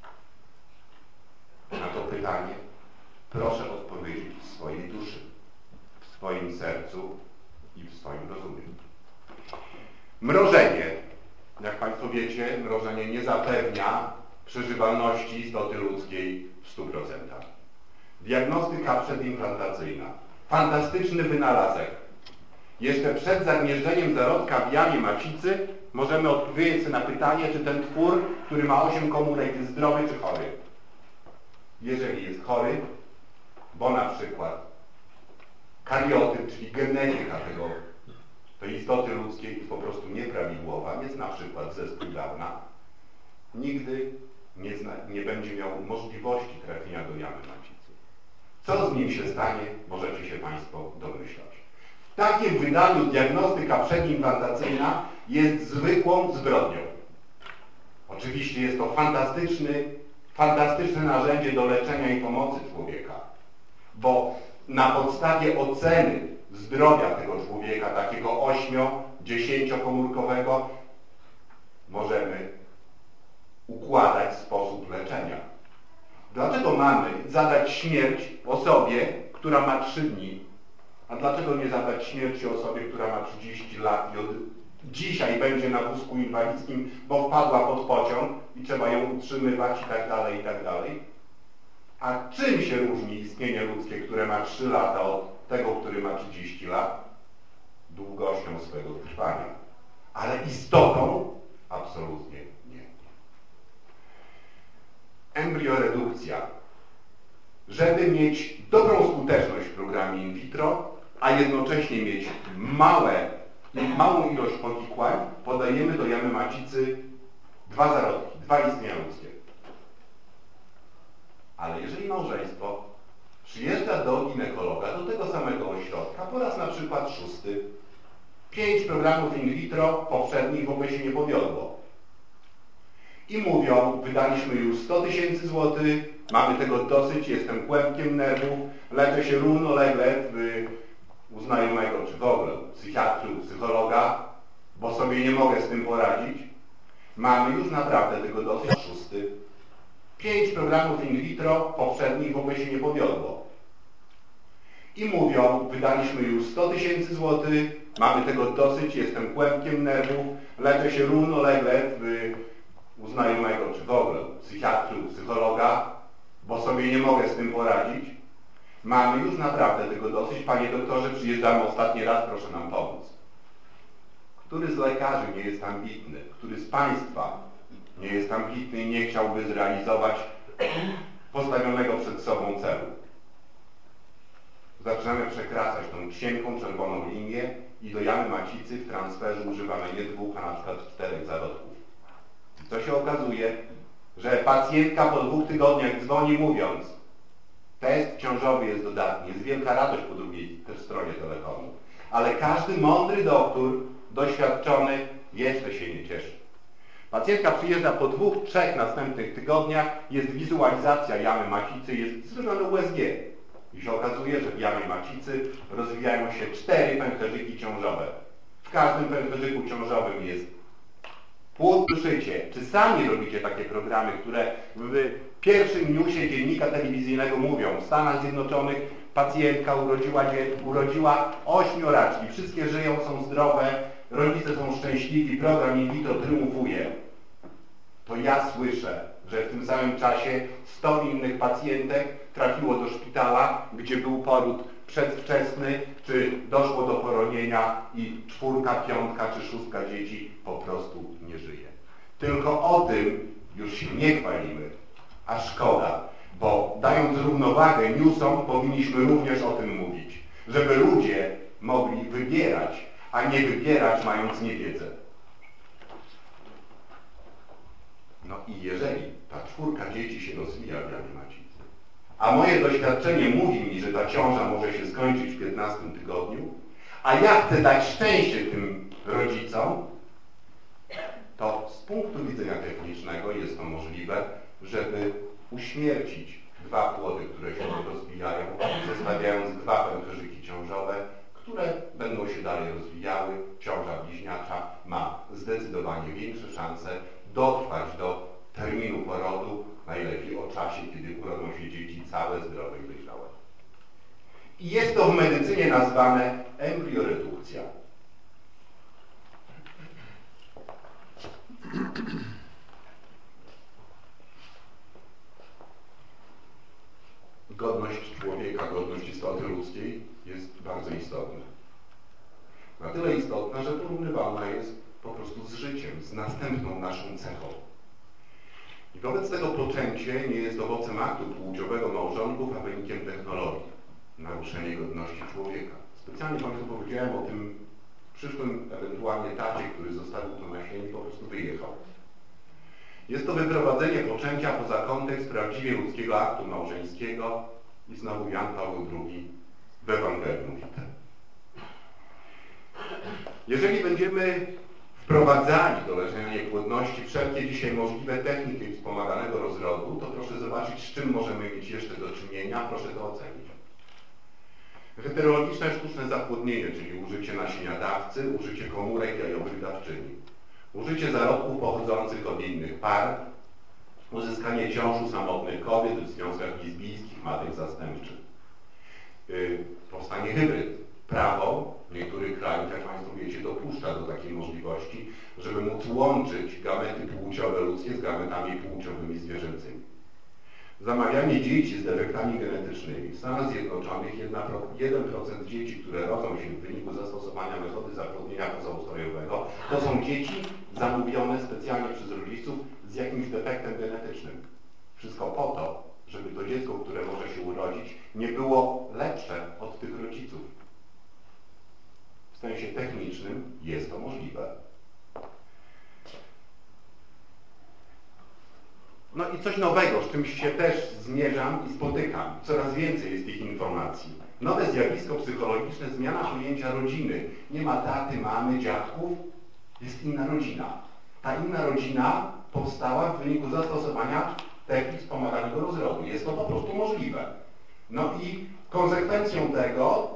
Na to pytanie proszę odpowiedzieć w swojej duszy, w swoim sercu i w swoim rozumie. Mrożenie. Jak Państwo wiecie, mrożenie nie zapewnia przeżywalności istoty ludzkiej w stu procentach. Diagnostyka przedimplantacyjna. Fantastyczny wynalazek. Jeszcze przed zagnieżdżeniem zarodka w jamie macicy możemy odpowiedzieć sobie na pytanie, czy ten twór, który ma osiem komórek, jest zdrowy czy chory. Jeżeli jest chory, bo na przykład kariotyp, czyli genetyka tego, tej istoty ludzkiej jest po prostu nieprawidłowa, jest na przykład zespół Downa, nigdy nie, zna, nie będzie miał możliwości trafienia do jamy macicy. Co z nim się stanie, możecie się Państwo domyślać. takim wydaniu diagnostyka przedimplantacyjna jest zwykłą zbrodnią. Oczywiście jest to fantastyczny, fantastyczne narzędzie do leczenia i pomocy człowieka, bo na podstawie oceny zdrowia tego człowieka, takiego ośmio, dziesięciokomórkowego, możemy układać sposób leczenia. Dlaczego mamy zadać śmierć osobie, która ma trzy dni? A dlaczego nie zadać śmierci osobie, która ma trzydzieści lat i od dzisiaj będzie na wózku inwalidzkim, bo wpadła pod pociąg i trzeba ją utrzymywać i tak dalej, i tak dalej? A czym się różni istnienie ludzkie, które ma trzy lata od tego, który ma trzydzieści lat? Długością swego trwania. Ale istotą? Absolutnie nie. Embrioredukcja. Żeby mieć dobrą skuteczność w programie in vitro, a jednocześnie mieć małe, małą ilość powikłań, podajemy do jamy macicy dwa zarodki, dwa istnienia ludzkie. Ale jeżeli małżeństwo przyjeżdża do ginekologa, do tego samego ośrodka, po raz na przykład szósty, pięć programów in vitro poprzednich w ogóle się nie powiodło. I mówią, wydaliśmy już sto tysięcy złotych, mamy tego dosyć, jestem kłębkiem nerwów, leczę się równolegle w, u znajomego, czy w ogóle u psychiatry, u psychologa, bo sobie nie mogę z tym poradzić. Mamy już naprawdę tego dosyć. Szósty. Pięć programów in vitro poprzednich w ogóle się nie powiodło. I mówią, wydaliśmy już sto tysięcy złotych, mamy tego dosyć, jestem kłębkiem nerwów, leczę się równolegle w, u znajomego, czy w ogóle u psychiatry, u psychologa, bo sobie nie mogę z tym poradzić. Mamy już naprawdę tego dosyć. Panie doktorze, przyjeżdżamy ostatni raz, proszę nam pomóc. Który z lekarzy nie jest ambitny? Który z Państwa nie jest ambitny i nie chciałby zrealizować postawionego przed sobą celu? Zaczynamy przekraczać tą cienką, czerwoną linię i do jamy macicy w transferze używamy nie dwóch, a na przykład czterech zarodków. I co się okazuje? Że pacjentka po dwóch tygodniach dzwoni mówiąc, test ciążowy jest dodatni, jest wielka radość po drugiej też stronie telefonu. Ale każdy mądry doktor, doświadczony, jeszcze się nie cieszy. Pacjentka przyjeżdża po dwóch, trzech następnych tygodniach, jest wizualizacja jamy macicy, jest zrobione U S G. I się okazuje, że w jamie macicy rozwijają się cztery pęcherzyki ciążowe. W każdym pęcherzyku ciążowym jest płód. Słyszycie, czy sami robicie takie programy, które w pierwszym newsie dziennika telewizyjnego mówią, w Stanach Zjednoczonych pacjentka urodziła, urodziła ośmioraczki, wszystkie żyją, są zdrowe, rodzice są szczęśliwi, program in vitro triumfuje. To ja słyszę, że w tym samym czasie sto innych pacjentek trafiło do szpitala, gdzie był poród przedwczesny, czy doszło do poronienia i czwórka, piątka czy szóstka dzieci po prostu nie żyje. Tylko o tym już się nie chwalimy, a szkoda, bo dając równowagę newsom powinniśmy również o tym mówić, żeby ludzie mogli wybierać, a nie wybierać mając niewiedzę. No i jeżeli ta czwórka dzieci się rozwija w jamie macicy, a moje doświadczenie mówi mi, że ta ciąża może się skończyć w piętnastym tygodniu, a ja chcę dać szczęście tym rodzicom, to z punktu widzenia technicznego jest to możliwe, żeby uśmiercić dwa płody, które się rozwijają, zostawiając dwa pęcherzyki ciążowe, które będą się dalej rozwijały. Ciąża bliźniacza ma zdecydowanie większe szanse dotrwać do terminu porodu, najlepiej o czasie, kiedy urodzą się dzieci całe, zdrowe i dojrzałe. I jest to w medycynie nazwane embrioredukcja. Godność człowieka, godność istoty ludzkiej jest bardzo istotna. Na tyle istotna, że porównywalna jest po prostu z życiem, z następną naszą cechą. I wobec tego poczęcie nie jest owocem aktu płciowego małżonków, a wynikiem technologii. Naruszenie godności człowieka. Specjalnie Państwu powiedziałem o tym przyszłym ewentualnie tacie, który zostawił to nasienie i po prostu wyjechał. Jest to wyprowadzenie poczęcia poza kontekst prawdziwie ludzkiego aktu małżeńskiego i znowu Jan Paweł drugi w Ewangelium Vitae. Jeżeli będziemy wprowadzali do leczenia niepłodności wszelkie dzisiaj możliwe techniki wspomaganego rozrodu, to proszę zobaczyć, z czym możemy mieć jeszcze do czynienia, proszę to ocenić. Heterologiczne sztuczne zapłodnienie, czyli użycie nasienia dawcy, użycie komórek jajowych dawczyni, użycie zarodków pochodzących od innych par, uzyskanie ciąż u samotnych kobiet w związkach lesbijskich, matek zastępczych, yy, powstanie hybryd. Prawo w niektórych krajach, jak Państwo wiecie, dopuszcza do takiej możliwości, żeby móc łączyć gamety płciowe ludzkie z gametami płciowymi zwierzęcymi. Zamawianie dzieci z defektami genetycznymi. W Stanach Zjednoczonych jeden procent dzieci, które rodzą się w wyniku zastosowania metody zapłodnienia pozaustrojowego, to są dzieci zamówione specjalnie przez rodziców z jakimś defektem genetycznym. Wszystko po to, żeby to dziecko, które może się urodzić, nie było lepsze od tych rodziców. W sensie technicznym jest to możliwe. No i coś nowego, z czym się też zmierzam i spotykam. Coraz więcej jest tych informacji. Nowe zjawisko psychologiczne, zmiana pojęcia rodziny. Nie ma taty, mamy, dziadków, jest inna rodzina. Ta inna rodzina powstała w wyniku zastosowania technik wspomaganego rozrodu. Jest to po prostu możliwe. No i konsekwencją tego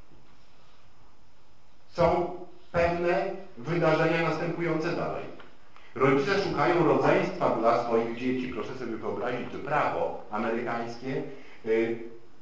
są pewne wydarzenia następujące dalej. Rodzice szukają rodzeństwa dla swoich dzieci. Proszę sobie wyobrazić, że prawo amerykańskie yy,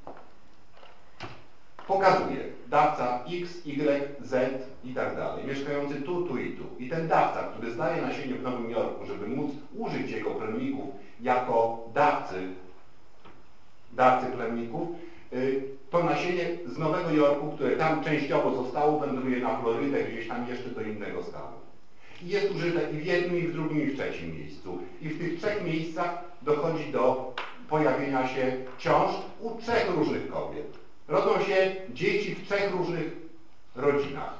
pokazuje dawca X, Y, Z i tak dalej, mieszkający tu, tu i tu. I ten dawca, który zdaje nasienie w Nowym Jorku, żeby móc użyć jego plemników jako dawcy, dawcy plemników, yy, to nasienie z Nowego Jorku, które tam częściowo zostało, wędruje na Florydę, gdzieś tam jeszcze do innego stanu. I jest użyte i w jednym, i w drugim, i w trzecim miejscu. I w tych trzech miejscach dochodzi do pojawienia się ciąż u trzech różnych kobiet. Rodzą się dzieci w trzech różnych rodzinach.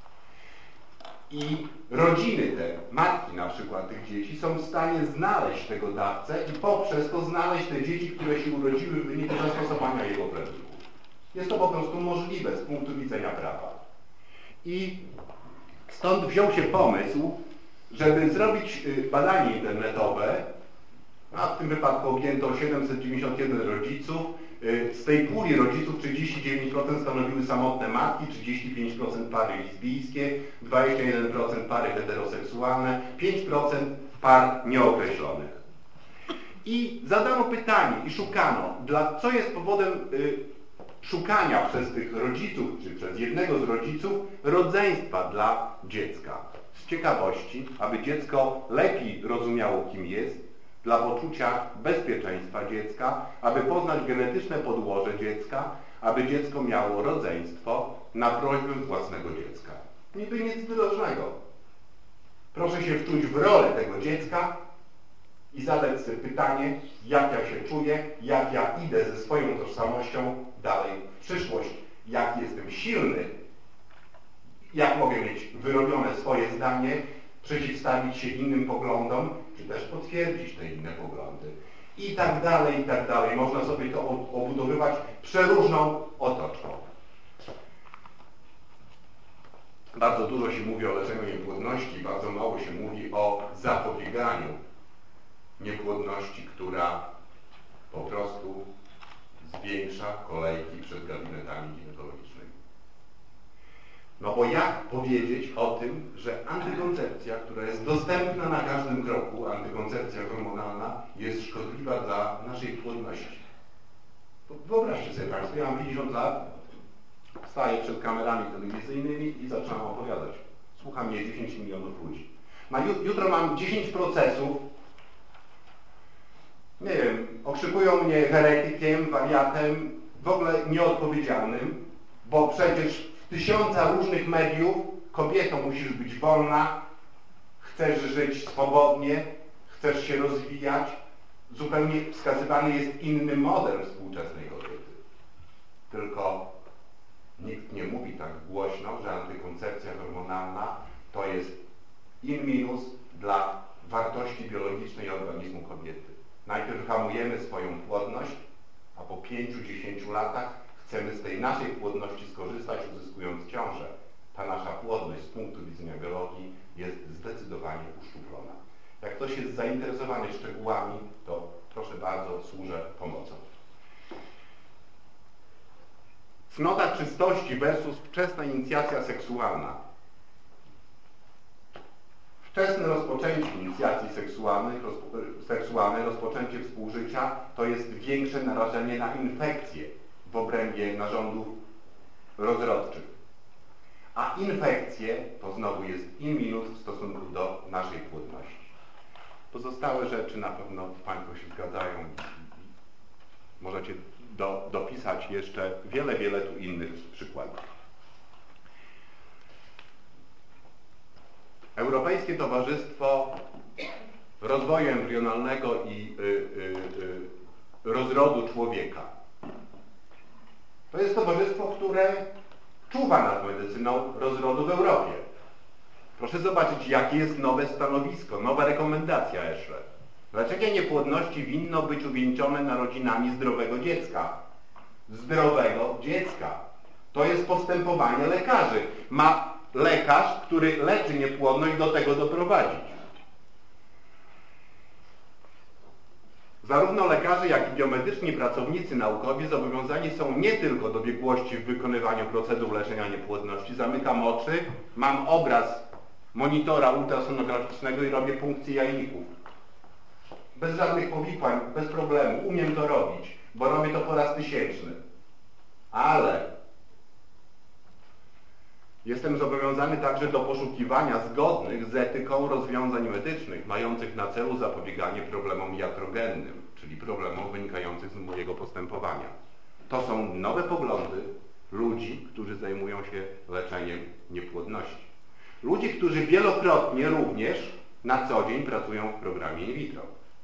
I rodziny te, matki na przykład tych dzieci, są w stanie znaleźć tego dawcę i poprzez to znaleźć te dzieci, które się urodziły w wyniku zastosowania jego plemników. Jest to po prostu możliwe z punktu widzenia prawa. I stąd wziął się pomysł, żeby zrobić badanie internetowe, a w tym wypadku objęto siedemset dziewięćdziesiąt jeden rodziców. Z tej puli rodziców trzydzieści dziewięć procent stanowiły samotne matki, trzydzieści pięć procent pary lesbijskie, dwadzieścia jeden procent pary heteroseksualne, pięć procent par nieokreślonych. I zadano pytanie i szukano, dla, co jest powodem y, szukania przez tych rodziców, czy przez jednego z rodziców, rodzeństwa dla dziecka. Z ciekawości, aby dziecko lepiej rozumiało, kim jest, dla poczucia bezpieczeństwa dziecka, aby poznać genetyczne podłoże dziecka, aby dziecko miało rodzeństwo na prośbę własnego dziecka. Niby nic wyrocznego. Proszę się wczuć w rolę tego dziecka i zadać sobie pytanie, jak ja się czuję, jak ja idę ze swoją tożsamością dalej w przyszłość, jak jestem silny, jak mogę mieć wyrobione swoje zdanie, przeciwstawić się innym poglądom, czy też potwierdzić te inne poglądy. I tak dalej, i tak dalej. Można sobie to obudowywać przeróżną otoczką. Bardzo dużo się mówi o leczeniu niepłodności, bardzo mało się mówi o zapobieganiu niepłodności, która po prostu zwiększa kolejki przed gabinetami ginekologicznymi. No bo jak powiedzieć o tym, że antykoncepcja, która jest dostępna na każdym kroku, antykoncepcja hormonalna, jest szkodliwa dla naszej płodności? Wyobraźcie sobie Państwo, ja mam pięćdziesiąt lat, staję przed kamerami telewizyjnymi i zaczynam opowiadać. Słucha mnie dziesięć milionów ludzi. Na jutro mam dziesięć procesów, nie wiem, okrzykują mnie heretykiem, wariatem, w ogóle nieodpowiedzialnym, bo przecież w tysiąca różnych mediów kobietą musisz być wolna, chcesz żyć swobodnie, chcesz się rozwijać, zupełnie wskazywany jest inny model współczesnej kobiety. Tylko nikt nie mówi tak głośno, że antykoncepcja hormonalna to jest in minus dla wartości biologicznej organizmu kobiety. Najpierw hamujemy swoją płodność, a po pięciu, dziesięciu latach chcemy z tej naszej płodności skorzystać, uzyskując ciążę. ta nasza płodność z punktu widzenia biologii jest zdecydowanie uszczuplona. Jak ktoś jest zainteresowany szczegółami, to proszę bardzo, służę pomocą. Cnota czystości versus wczesna inicjacja seksualna. Wczesne rozpoczęcie inicjacji seksualnych, rozpo, seksualnej, rozpoczęcie współżycia to jest większe narażenie na infekcje w obrębie narządów rozrodczych. A infekcje to znowu jest in minus w stosunku do naszej płodności. Pozostałe rzeczy na pewno Państwo się zgadzają. Możecie do, dopisać jeszcze wiele, wiele tu innych przykładów. Europejskie Towarzystwo Rozwoju Embrionalnego i y, y, y, Rozrodu Człowieka. To jest towarzystwo, które czuwa nad medycyną rozrodu w Europie. Proszę zobaczyć, jakie jest nowe stanowisko, nowa rekomendacja jeszcze. Leczenie niepłodności winno być uwieńczone narodzinami zdrowego dziecka. Zdrowego dziecka. To jest postępowanie lekarzy. Ma lekarz, który leczy niepłodność, do tego doprowadzić. Zarówno lekarze, jak i biomedyczni pracownicy naukowi zobowiązani są nie tylko do biegłości w wykonywaniu procedur leczenia niepłodności. Zamykam oczy, mam obraz monitora ultrasonograficznego i robię punkcję jajników. Bez żadnych powikłań, bez problemu. Umiem to robić, bo robię to po raz tysięczny. Ale jestem zobowiązany także do poszukiwania zgodnych z etyką rozwiązań medycznych, mających na celu zapobieganie problemom iatrogennym, czyli problemom wynikających z mojego postępowania. To są nowe poglądy ludzi, którzy zajmują się leczeniem niepłodności. Ludzi, którzy wielokrotnie również na co dzień pracują w programie in vitro.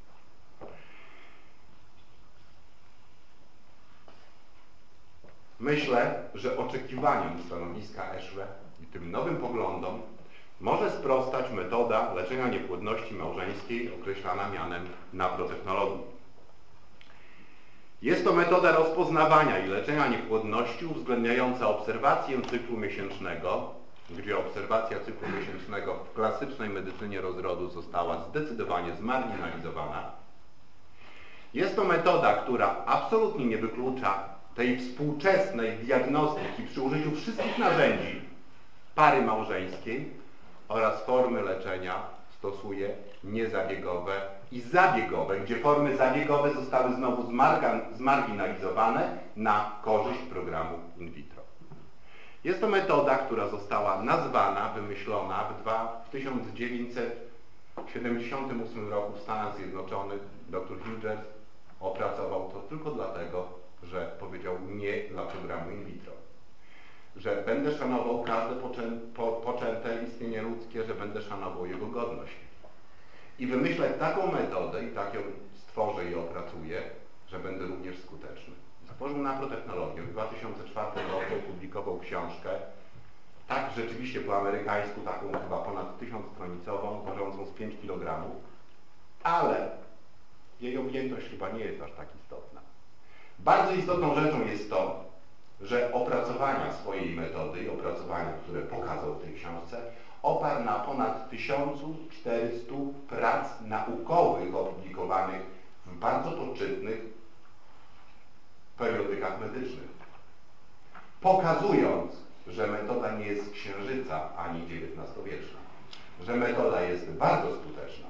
Myślę, że oczekiwaniom stanowiska Eschwe i tym nowym poglądom może sprostać metoda leczenia niepłodności małżeńskiej określana mianem naprotechnologii. Jest to metoda rozpoznawania i leczenia niepłodności uwzględniająca obserwację cyklu miesięcznego, gdzie obserwacja cyklu miesięcznego w klasycznej medycynie rozrodu została zdecydowanie zmarginalizowana. Jest to metoda, która absolutnie nie wyklucza tej współczesnej diagnostyki przy użyciu wszystkich narzędzi pary małżeńskiej oraz formy leczenia stosuje niezabiegowe i zabiegowe, gdzie formy zabiegowe zostały znowu zmarginalizowane na korzyść programu in vitro. Jest to metoda, która została nazwana, wymyślona w tysiąc dziewięćset siedemdziesiątym ósmym roku w Stanach Zjednoczonych. Dr Hughes opracował to tylko dlatego, że powiedział nie dla programu in vitro. Że będę szanował każde poczę, po, poczęte istnienie ludzkie, że będę szanował jego godność. I wymyślę taką metodę i tak ją stworzę i opracuję, że będę również skuteczny. Stworzył naprotechnologię. W dwa tysiące czwartym roku opublikował książkę, tak rzeczywiście po amerykańsku, taką chyba ponad tysiącstronicową, ważącą z pięć kilogramów, ale jej objętość chyba nie jest aż tak istotna. Bardzo istotną rzeczą jest to, że opracowania swojej metody i opracowania, które pokazał w tej książce, oparł na ponad tysiąc czterysta prac naukowych opublikowanych w bardzo poczytnych periodykach medycznych. Pokazując, że metoda nie jest z księżyca ani dziewiętnastowieczna, że metoda jest bardzo skuteczna.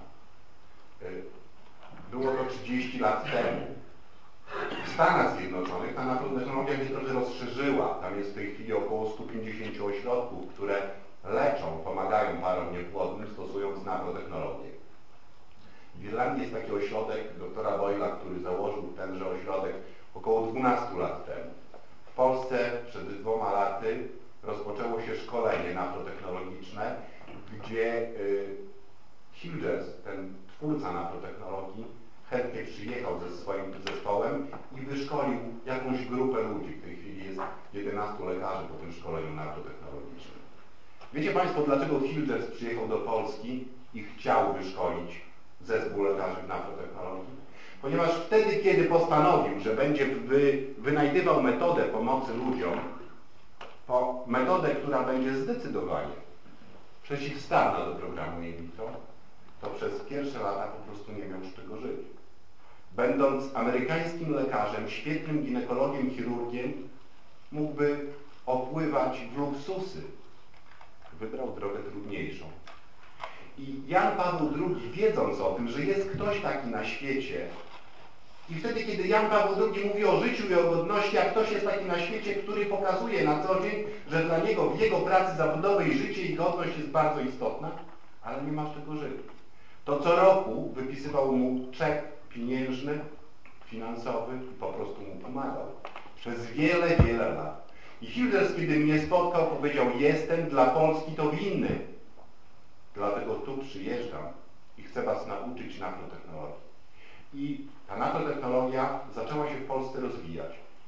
Było to trzydzieści lat temu. W Stanach Zjednoczonych ta naprotechnologia się trochę rozszerzyła. Tam jest w tej chwili około stu pięćdziesięciu ośrodków, które leczą, pomagają parom niepłodnym, stosując naprotechnologię. W Irlandii jest taki ośrodek doktora Boyla, który założył tenże ośrodek około dwunastu lat temu. W Polsce przed dwoma laty rozpoczęło się szkolenie naprotechnologiczne, gdzie y, Hughes, ten twórca naprotechnologii, chętnie przyjechał ze swoim zespołem i wyszkolił jakąś grupę ludzi. W tej chwili jest jedenastu lekarzy po tym szkoleniu naprotechnologicznym. Wiecie Państwo, dlaczego Hughes przyjechał do Polski i chciał wyszkolić zespół lekarzy w naprotechnologii? Ponieważ wtedy, kiedy postanowił, że będzie wy, wynajdywał metodę pomocy ludziom, po metodę, która będzie zdecydowanie przeciwstawna do programu in vitro, to przez pierwsze lata po prostu nie miał z czego żyć. Będąc amerykańskim lekarzem, świetnym ginekologiem, chirurgiem, mógłby opływać w luksusy. Wybrał drogę trudniejszą. I Jan Paweł drugi, wiedząc o tym, że jest ktoś taki na świecie, i wtedy, kiedy Jan Paweł drugi mówi o życiu i o godności, a ktoś jest taki na świecie, który pokazuje na co dzień, że dla niego w jego pracy zawodowej życie i godność jest bardzo istotna, ale nie ma z czego żyć. To co roku wypisywał mu czek pieniężny, finansowy i po prostu mu pomagał. Przez wiele, wiele lat. I Hilders, kiedy mnie spotkał, powiedział: jestem dla Polski to winny. Dlatego tu przyjeżdżam i chcę was nauczyć naprotechnologii. I ta naprotechnologia zaczęła się w Polsce rozwijać.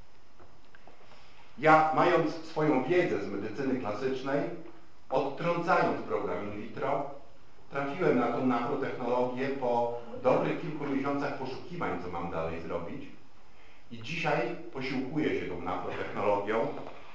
Ja, mając swoją wiedzę z medycyny klasycznej, odtrącając program in vitro, trafiłem na tą naprotechnologię po dobrych kilku miesiącach poszukiwań, co mam dalej zrobić. I dzisiaj posiłkuję się tą naprotechnologią.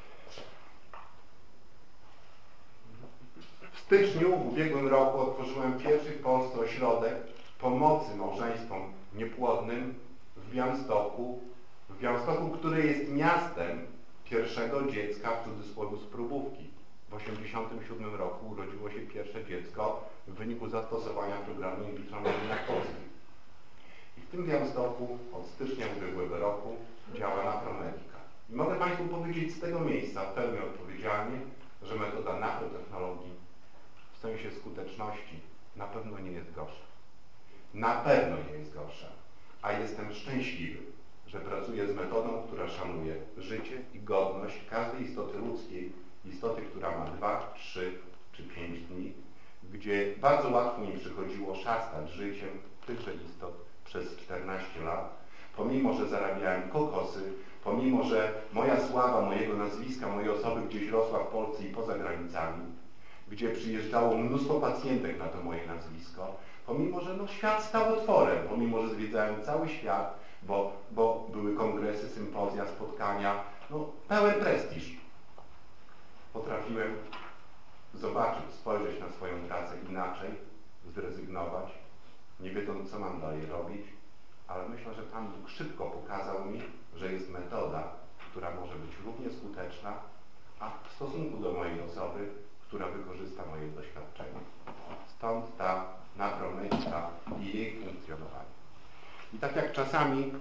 W styczniu w ubiegłym roku otworzyłem pierwszy w Polsce ośrodek pomocy małżeństwom niepłodnym w Białymstoku, w Białymstoku, który jest miastem pierwszego dziecka, w cudzysłowie, z próbówki. W tysiąc dziewięćset osiemdziesiątym siódmym roku urodziło się pierwsze dziecko w wyniku zastosowania programu in vitro na ziemiach polskich. I w tym Białymstoku od stycznia ubiegłego roku działa Napromedica. I mogę Państwu powiedzieć z tego miejsca w pełni odpowiedzialnie, że metoda naprotechnologii w sensie skuteczności na pewno nie jest gorsza. Na pewno nie jest gorsza. A jestem szczęśliwy, że pracuję z metodą, która szanuje życie i godność każdej istoty ludzkiej, istoty, która ma dwa, trzy czy pięć dni, gdzie bardzo łatwo mi przychodziło szastać życiem tychże istot przez czternaście lat, pomimo że zarabiałem kokosy, pomimo że moja sława, mojego nazwiska, mojej osoby gdzieś rosła w Polsce i poza granicami, gdzie przyjeżdżało mnóstwo pacjentek na to moje nazwisko, pomimo że no, świat stał otworem, pomimo że zwiedzałem cały świat, bo, bo były kongresy, sympozja, spotkania, no pełen prestiż. Potrafiłem zobaczyć, spojrzeć na swoją pracę inaczej, zrezygnować, nie wiedząc, co mam dalej robić, ale myślę, że Pan Bóg szybko pokazał mi, że jest metoda, która może być równie skuteczna, a w stosunku do mojej osoby, która wykorzysta moje doświadczenie. Stąd ta Napromedica i jej funkcjonowanie. I tak jak czasami,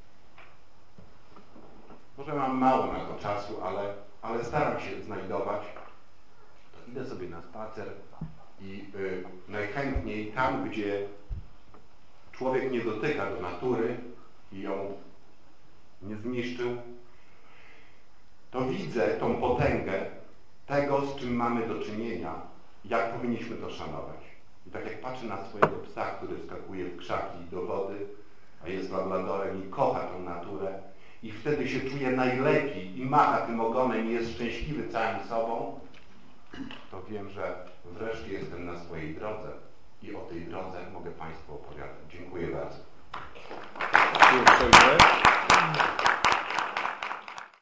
może mam mało na to czasu, ale, ale staram się znajdować, to idę sobie na spacer i y, najchętniej tam, gdzie człowiek nie dotyka do natury i ją nie zniszczył, to widzę tą potęgę tego, z czym mamy do czynienia, jak powinniśmy to szanować. I tak jak patrzę na swojego psa, który wskakuje w krzaki do wody, a jest labradorem i kocha tą naturę, i wtedy się czuje najlepiej i macha tym ogonem i jest szczęśliwy całym sobą, to wiem, że wreszcie jestem na swojej drodze i o tej drodze mogę Państwu opowiadać. Dziękuję bardzo. Dziękuję.